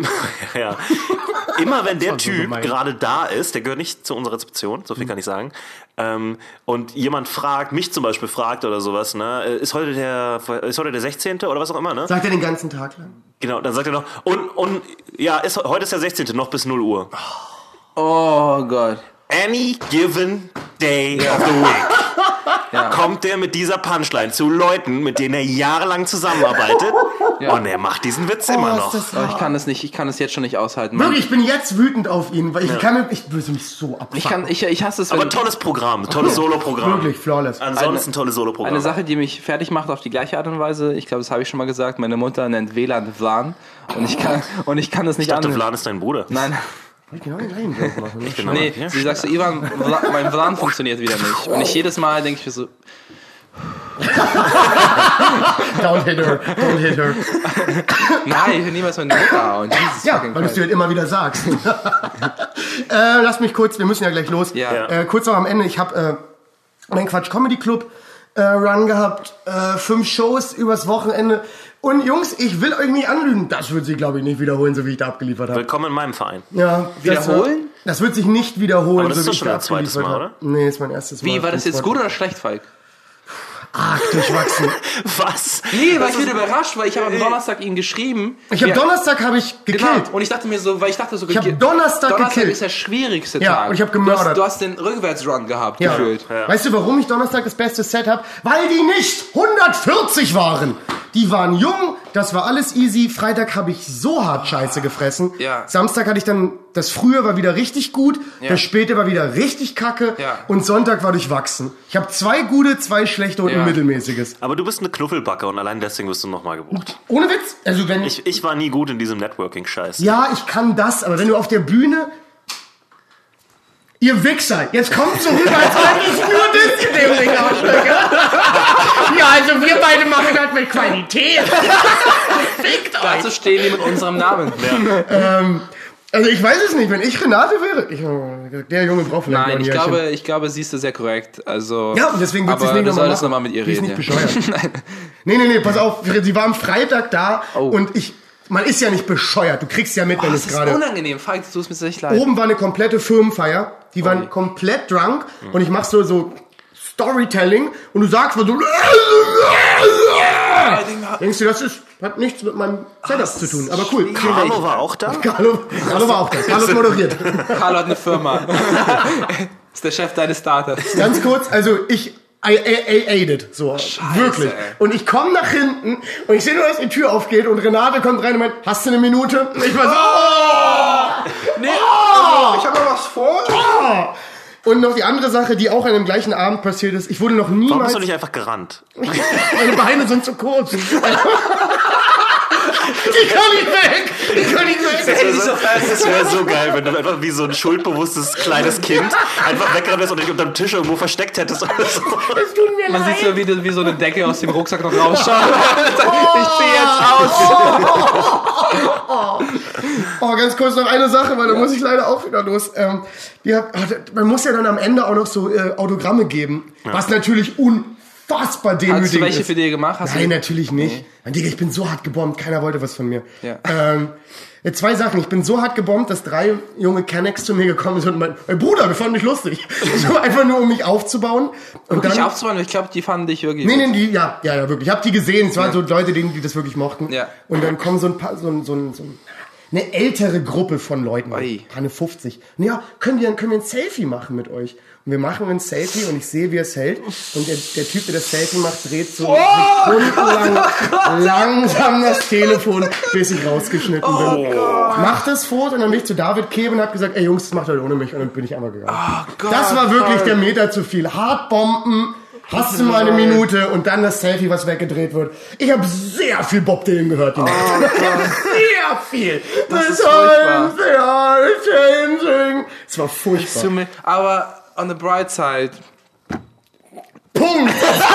immer wenn der war so Typ gemein. gerade da ist, der gehört nicht zu unserer Rezeption, so viel kann ich sagen, und jemand mich zum Beispiel fragt oder sowas, ne? Ist heute der 16. oder was auch immer, ne? Sagt er den ganzen Tag lang? Genau, dann sagt er noch, und ja, heute ist der 16. noch bis 0 Uhr. Oh Gott. Any given day of the week kommt der mit dieser Punchline zu Leuten, mit denen er jahrelang zusammenarbeitet und er macht diesen Witz immer noch. Aber ich kann das jetzt schon nicht aushalten. Wirklich, ich bin jetzt wütend auf ihn, weil ich würde mich so abfacken. Ich hasse es, Aber wenn... tolles Programm, tolles Soloprogramm. Wirklich, flawless. Ansonsten tolles Soloprogramm. Eine Sache, die mich fertig macht auf die gleiche Art und Weise, ich glaube, das habe ich schon mal gesagt, meine Mutter nennt WLAN Vlan und ich kann das nicht Ich dachte, annehmen. Vlan ist dein Bruder. Nein, Genau den gleichen Joke machen. Ne? Genau. nee, sie sagt so, Ivan, mein Vlan funktioniert wieder nicht. Und ich jedes Mal denke ich mir so, Don't hit her. nein, ich will niemals meine Mutter hauen. Jesus Ja, fucking weil du es Christ. dir halt immer wieder sagst. Lass mich kurz, wir müssen ja gleich los. Ja. Kurz noch am Ende, ich habe meinen Quatsch Comedy Club Run gehabt, 5 Shows übers Wochenende. Und Jungs, ich will euch nicht anlügen, das wird sich, glaube ich, nicht wiederholen, so wie ich da abgeliefert habe. Willkommen in meinem Verein. Ja, Wiederholen? Das wird sich nicht wiederholen, Aber das ist so wie doch ich schon da dein zweites abgeliefert Mal, habe. Nee, ist mein erstes Mal. Wie, war das jetzt gut oder schlecht, Falk? Arg durchwachsen. Was? Nee, weil ich bin überrascht, weil ich habe am Donnerstag ihn geschrieben. Ich habe Donnerstag habe ich gekillt. Genau. Und ich dachte mir so, weil ich dachte so, Ich habe Donnerstag gekillt. ist der schwierigste Ja, Tag. und ich habe gemördert. Du hast den Rückwärtsrun gehabt, Ja. gefühlt. Weißt du, warum ich Donnerstag das beste Set habe? Weil die nicht 140 waren. Die waren jung, das war alles easy. Freitag habe ich so hart Scheiße gefressen. Ja. Samstag hatte ich dann, das Frühe war wieder richtig gut, Ja. das Späte war wieder richtig kacke Ja. und Sonntag war durchwachsen. Ich habe 2 gute, 2 schlechte und Ja. ein mittelmäßiges. Aber du bist eine Knuffelbacke und allein deswegen wirst du nochmal gebucht. Ohne Witz. Also wenn Ich war nie gut in diesem Networking-Scheiß. ja, ich kann das, aber wenn du auf der Bühne... Ihr Wichser, jetzt kommt so rüber, als wenn ich nur das in dem Ding ausstecke. euch Qualität. Fickt euch. Dazu stehen die mit unserem Namen. Also ich weiß es nicht, wenn ich Renate wäre. Der Junge braucht vielleicht Nein, noch ein Jährchen. ich glaube, siehst du sehr korrekt. Also, Ja, und deswegen wird sie es aber nicht du nochmal solltest machen. nochmal mit ihr Die ist reden. nicht Ja. bescheuert. Nee, pass auf. Sie war am Freitag da und man ist ja nicht bescheuert. Du kriegst ja mit, wenn Das es ist gerade... unangenehm. Falk, du tust mir echt leid. Oben war eine komplette Firmenfeier. Die waren komplett drunk und ich mach so Storytelling und du sagst so... Denkst du, hat nichts mit meinem Setup zu tun. Aber cool. Carlo war auch da? Carlo war auch da. Carlo hat moderiert. Carlo hat eine Firma. Ist der Chef deines Startups. Ganz kurz, also I ate it. So, wirklich. ey. Und ich komme nach hinten und ich sehe nur, dass die Tür aufgeht und Renate kommt rein und meint, hast du eine Minute? Und ich war so, Nee, ich habe noch was vor. Und noch die andere Sache, die auch an dem gleichen Abend passiert ist, ich wurde noch Warum niemals... bist du nicht einfach gerannt? Meine Beine sind zu kurz. Ich kann nicht weg. Das wäre so geil, wenn du einfach wie so ein schuldbewusstes kleines Kind einfach weggerannt bist und dich unterm Tisch irgendwo versteckt hättest. Oder so. Es tut mir Man leid. sieht so wie so eine Decke aus dem Rucksack noch rausschauen. Ich sehe jetzt aus. Oh, ganz kurz noch eine Sache, weil da muss ich leider auch wieder los. Man muss ja dann am Ende auch noch so Autogramme geben, was natürlich unfassbar demütigend Hast du welche ist. für dich gemacht? Nein, natürlich nicht. Mann, Digga, ich bin so hart gebombt, keiner wollte was von mir. Ja. Zwei Sachen. Ich bin so hart gebombt, dass 3 junge Kennex zu mir gekommen sind und meinten, ey Bruder, wir fanden dich lustig. So einfach nur, um mich aufzubauen. Und Dich dann, aufzubauen, ich glaube, die fanden dich wirklich. Nee, die, ja, wirklich. Ich habe die gesehen. Es waren so Leute, die das wirklich mochten. Ja. Und dann kommen so ein paar, eine ältere Gruppe von Leuten, Ui. eine 50. Und ja, können wir ein Selfie machen mit euch? Und wir machen ein Selfie und ich sehe, wie er es hält. Und der Typ, der das Selfie macht, dreht so sekundenlang langsam das Telefon, bis ich rausgeschnitten bin. Macht das Foto und dann bin ich zu David Kebe und hab gesagt, ey Jungs, das macht heute ohne mich. Und dann bin ich einmal gegangen. Gott, Das war wirklich der Meter zu viel. Hardbomben. Hast du mal eine Minute und dann das Selfie, was weggedreht wird. Ich habe sehr viel Bob Dylan gehört. Die Nacht. Sehr viel. Das ist The furchtbar. times they are changing. Es war furchtbar. Aber on the bright side. Punkt.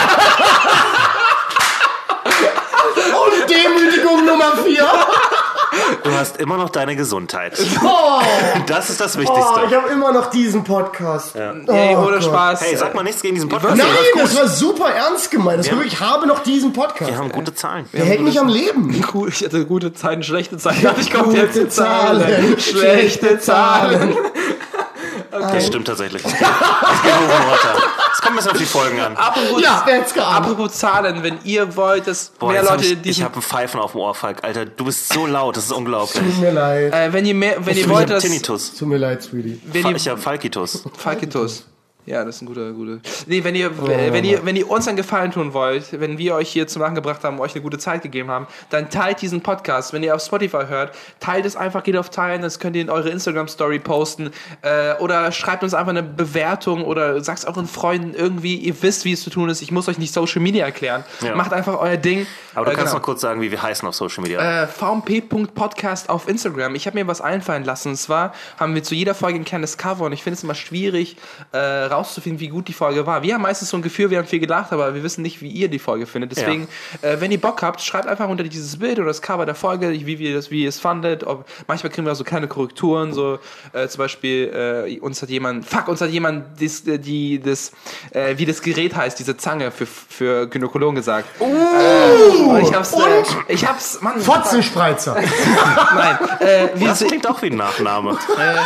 Und Demütigung Nummer 4. Du hast immer noch deine Gesundheit. Oh, Das ist das Wichtigste. ich habe immer noch diesen Podcast. Ey, ohne Gott. Spaß. Hey, sag mal nichts gegen diesen Podcast. Nein, Das ist das war super ernst gemeint. Das war wirklich, ich habe noch diesen Podcast. Wir haben gute Zahlen. Der hält mich am Leben. Cool, ich hatte gute Zeiten, schlechte Zeiten. Ich komme jetzt Gute zu Zahlen. Zahlen, Schlechte Zahlen. Das stimmt tatsächlich. Es geht hoch und runter. Es kommt ein bisschen auf die Folgen an. Apropos, Ja, wer hätt's geahnt? apropos Zahlen, wenn ihr wollt, dass Boah, mehr jetzt hab Leute ich diesen... habe einen Pfeifen auf dem Ohr, Falk. Alter, du bist so laut, das ist unglaublich. Tut mir leid. wenn ihr Ich wollt, habe dass... Tinnitus. Tut mir leid, Sweetie. Wenn ihr, Ich habe Falkitus. Falkitus. Ja, das ist ein guter. Nee, wenn ihr uns einen Gefallen tun wollt, wenn wir euch hier zum Lachen gebracht haben, euch eine gute Zeit gegeben haben, dann teilt diesen Podcast. Wenn ihr auf Spotify hört, teilt es einfach, geht auf Teilen, das könnt ihr in eure Instagram-Story posten oder schreibt uns einfach eine Bewertung oder sagt es euren Freunden irgendwie, ihr wisst, wie es zu tun ist. Ich muss euch nicht Social Media erklären. Ja. Macht einfach euer Ding. Aber du kannst genau. noch kurz sagen, wie wir heißen auf Social Media. vmp.podcast auf Instagram. Ich habe mir was einfallen lassen. Und zwar haben wir zu jeder Folge ein kleines Cover und ich finde es immer schwierig rauszufinden, wie gut die Folge war. Wir haben meistens so ein Gefühl, wir haben viel gelacht, aber wir wissen nicht, wie ihr die Folge findet. Deswegen, wenn ihr Bock habt, schreibt einfach unter dieses Bild oder das Cover der Folge, wie ihr es fandet. Manchmal kriegen wir auch so kleine Korrekturen, so zum Beispiel uns hat jemand wie das Gerät heißt, diese Zange für Gynäkologen gesagt. Und ich hab's, Mann. Fotzenspreizer. Nein, Das klingt auch wie ein Nachname.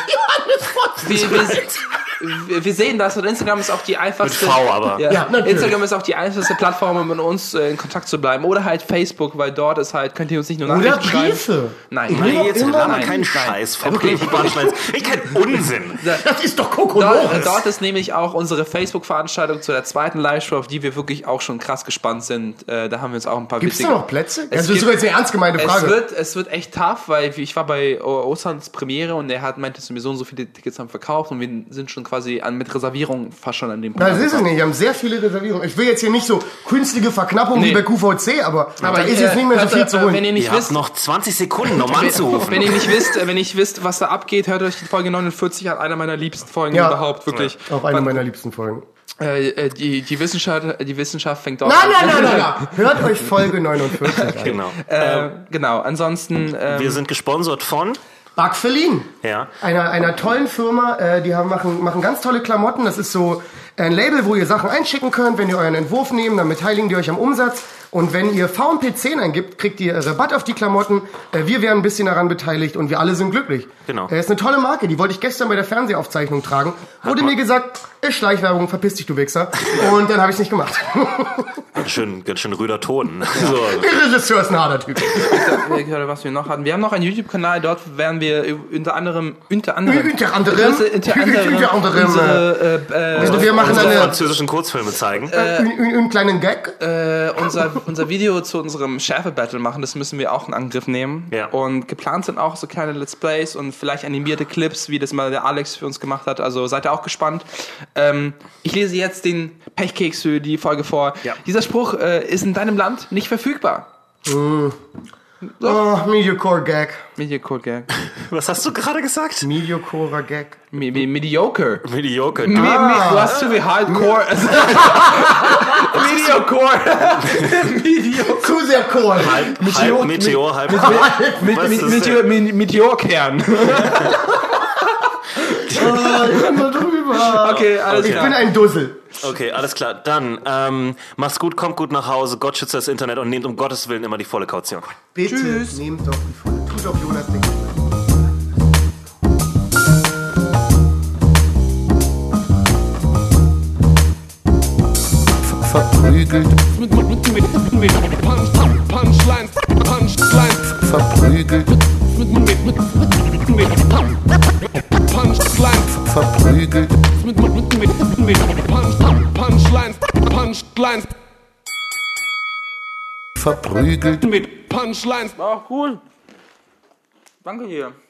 wir sehen das und Instagram ist auch die einfachste. Mit V aber. Ja, natürlich. Instagram ist auch die einfachste Plattform, um mit uns in Kontakt zu bleiben. Oder halt Facebook, weil dort ist halt, könnt ihr uns nicht nur Oder Nachrichten schreiben. Briefe. Nein, will nein, auch Jetzt immer- laber nein, keinen nein. Scheiß. Wirklich. Ich kein Unsinn. Das ist doch Kokolores. Dort ist nämlich auch unsere Facebook-Veranstaltung zu der zweiten Live-Show, auf die wir wirklich auch schon krass gespannt sind. Da haben wir uns auch ein paar Gibt's da noch Plätze? Es Das ist sogar jetzt eine ernst gemeinte Frage. Es wird echt tough, weil ich war bei Ostans Premiere und er meinte zu mir, so und so viele Tickets haben verkauft und wir sind schon quasi mit Reservierung fast schon an dem Punkt. Na, das ist es nicht. Wir haben sehr viele Reservierungen. Ich will jetzt hier nicht so künstliche Verknappung wie bei QVC, aber da ist jetzt nicht mehr so viel zu holen. Wenn ihr nicht Ihr habt wisst, noch 20 Sekunden, um anzurufen. wenn ihr nicht wisst, was da abgeht, hört euch die Folge 49 an, einer meiner liebsten Folgen überhaupt, wirklich. Auch eine meiner liebsten Folgen. Die Wissenschaft fängt auch Nein. Hört euch Folge 49 an. Genau. Genau, ansonsten... Wir sind gesponsert von... Barkfelin. Ja. Einer tollen Firma, die machen ganz tolle Klamotten. Das ist so ein Label, wo ihr Sachen einschicken könnt, wenn ihr euren Entwurf nehmt, dann beteiligen die euch am Umsatz. Und wenn ihr VMP10 eingibt, kriegt ihr Rabatt auf die Klamotten. Wir werden ein bisschen daran beteiligt und wir alle sind glücklich. Genau. Ist eine tolle Marke, die wollte ich gestern bei der Fernsehaufzeichnung tragen. Wurde mir gesagt, ist Schleichwerbung, verpiss dich, du Wichser. Und dann habe ich es nicht gemacht. Ganz schön rüder Ton. So. Der Regisseur ist ein harter Typ. Was wir noch hatten. Wir haben noch einen YouTube-Kanal, dort werden wir unter anderem Wir machen Unsere eine französischen Kurzfilme zeigen. einen kleinen Gag. unser Video zu unserem Schärfe-Battle machen, das müssen wir auch in Angriff nehmen. Ja. Und geplant sind auch so kleine Let's Plays und vielleicht animierte Clips, wie das mal der Alex für uns gemacht hat. Also seid ihr auch gespannt. Ich lese jetzt den Pechkeks für die Folge vor. Ja. Dieser Spruch ist in deinem Land nicht verfügbar. Mediocre Gag. Mediocre Gag. Was hast du gerade gesagt? Mediocre Gag. Mediocre. Mediocre. Du hast zu viel Hardcore. Mediocre. Zu sehr Core. Halb Meteor, halb Meteorkern. Okay, alles Ich klar. bin ein Dussel. Okay, alles klar. Dann macht's gut, kommt gut nach Hause, Gott schützt das Internet und nehmt um Gottes Willen immer die volle Kaution. Bitte Tschüss. nehmt doch die volle. Tut doch Jonas Ding. Verprügelt, Punchlines. verprügelt, Punchlines. verprügelt. Punchlines. Verprügelt. Mit Punchlines. Oh, cool. Danke dir.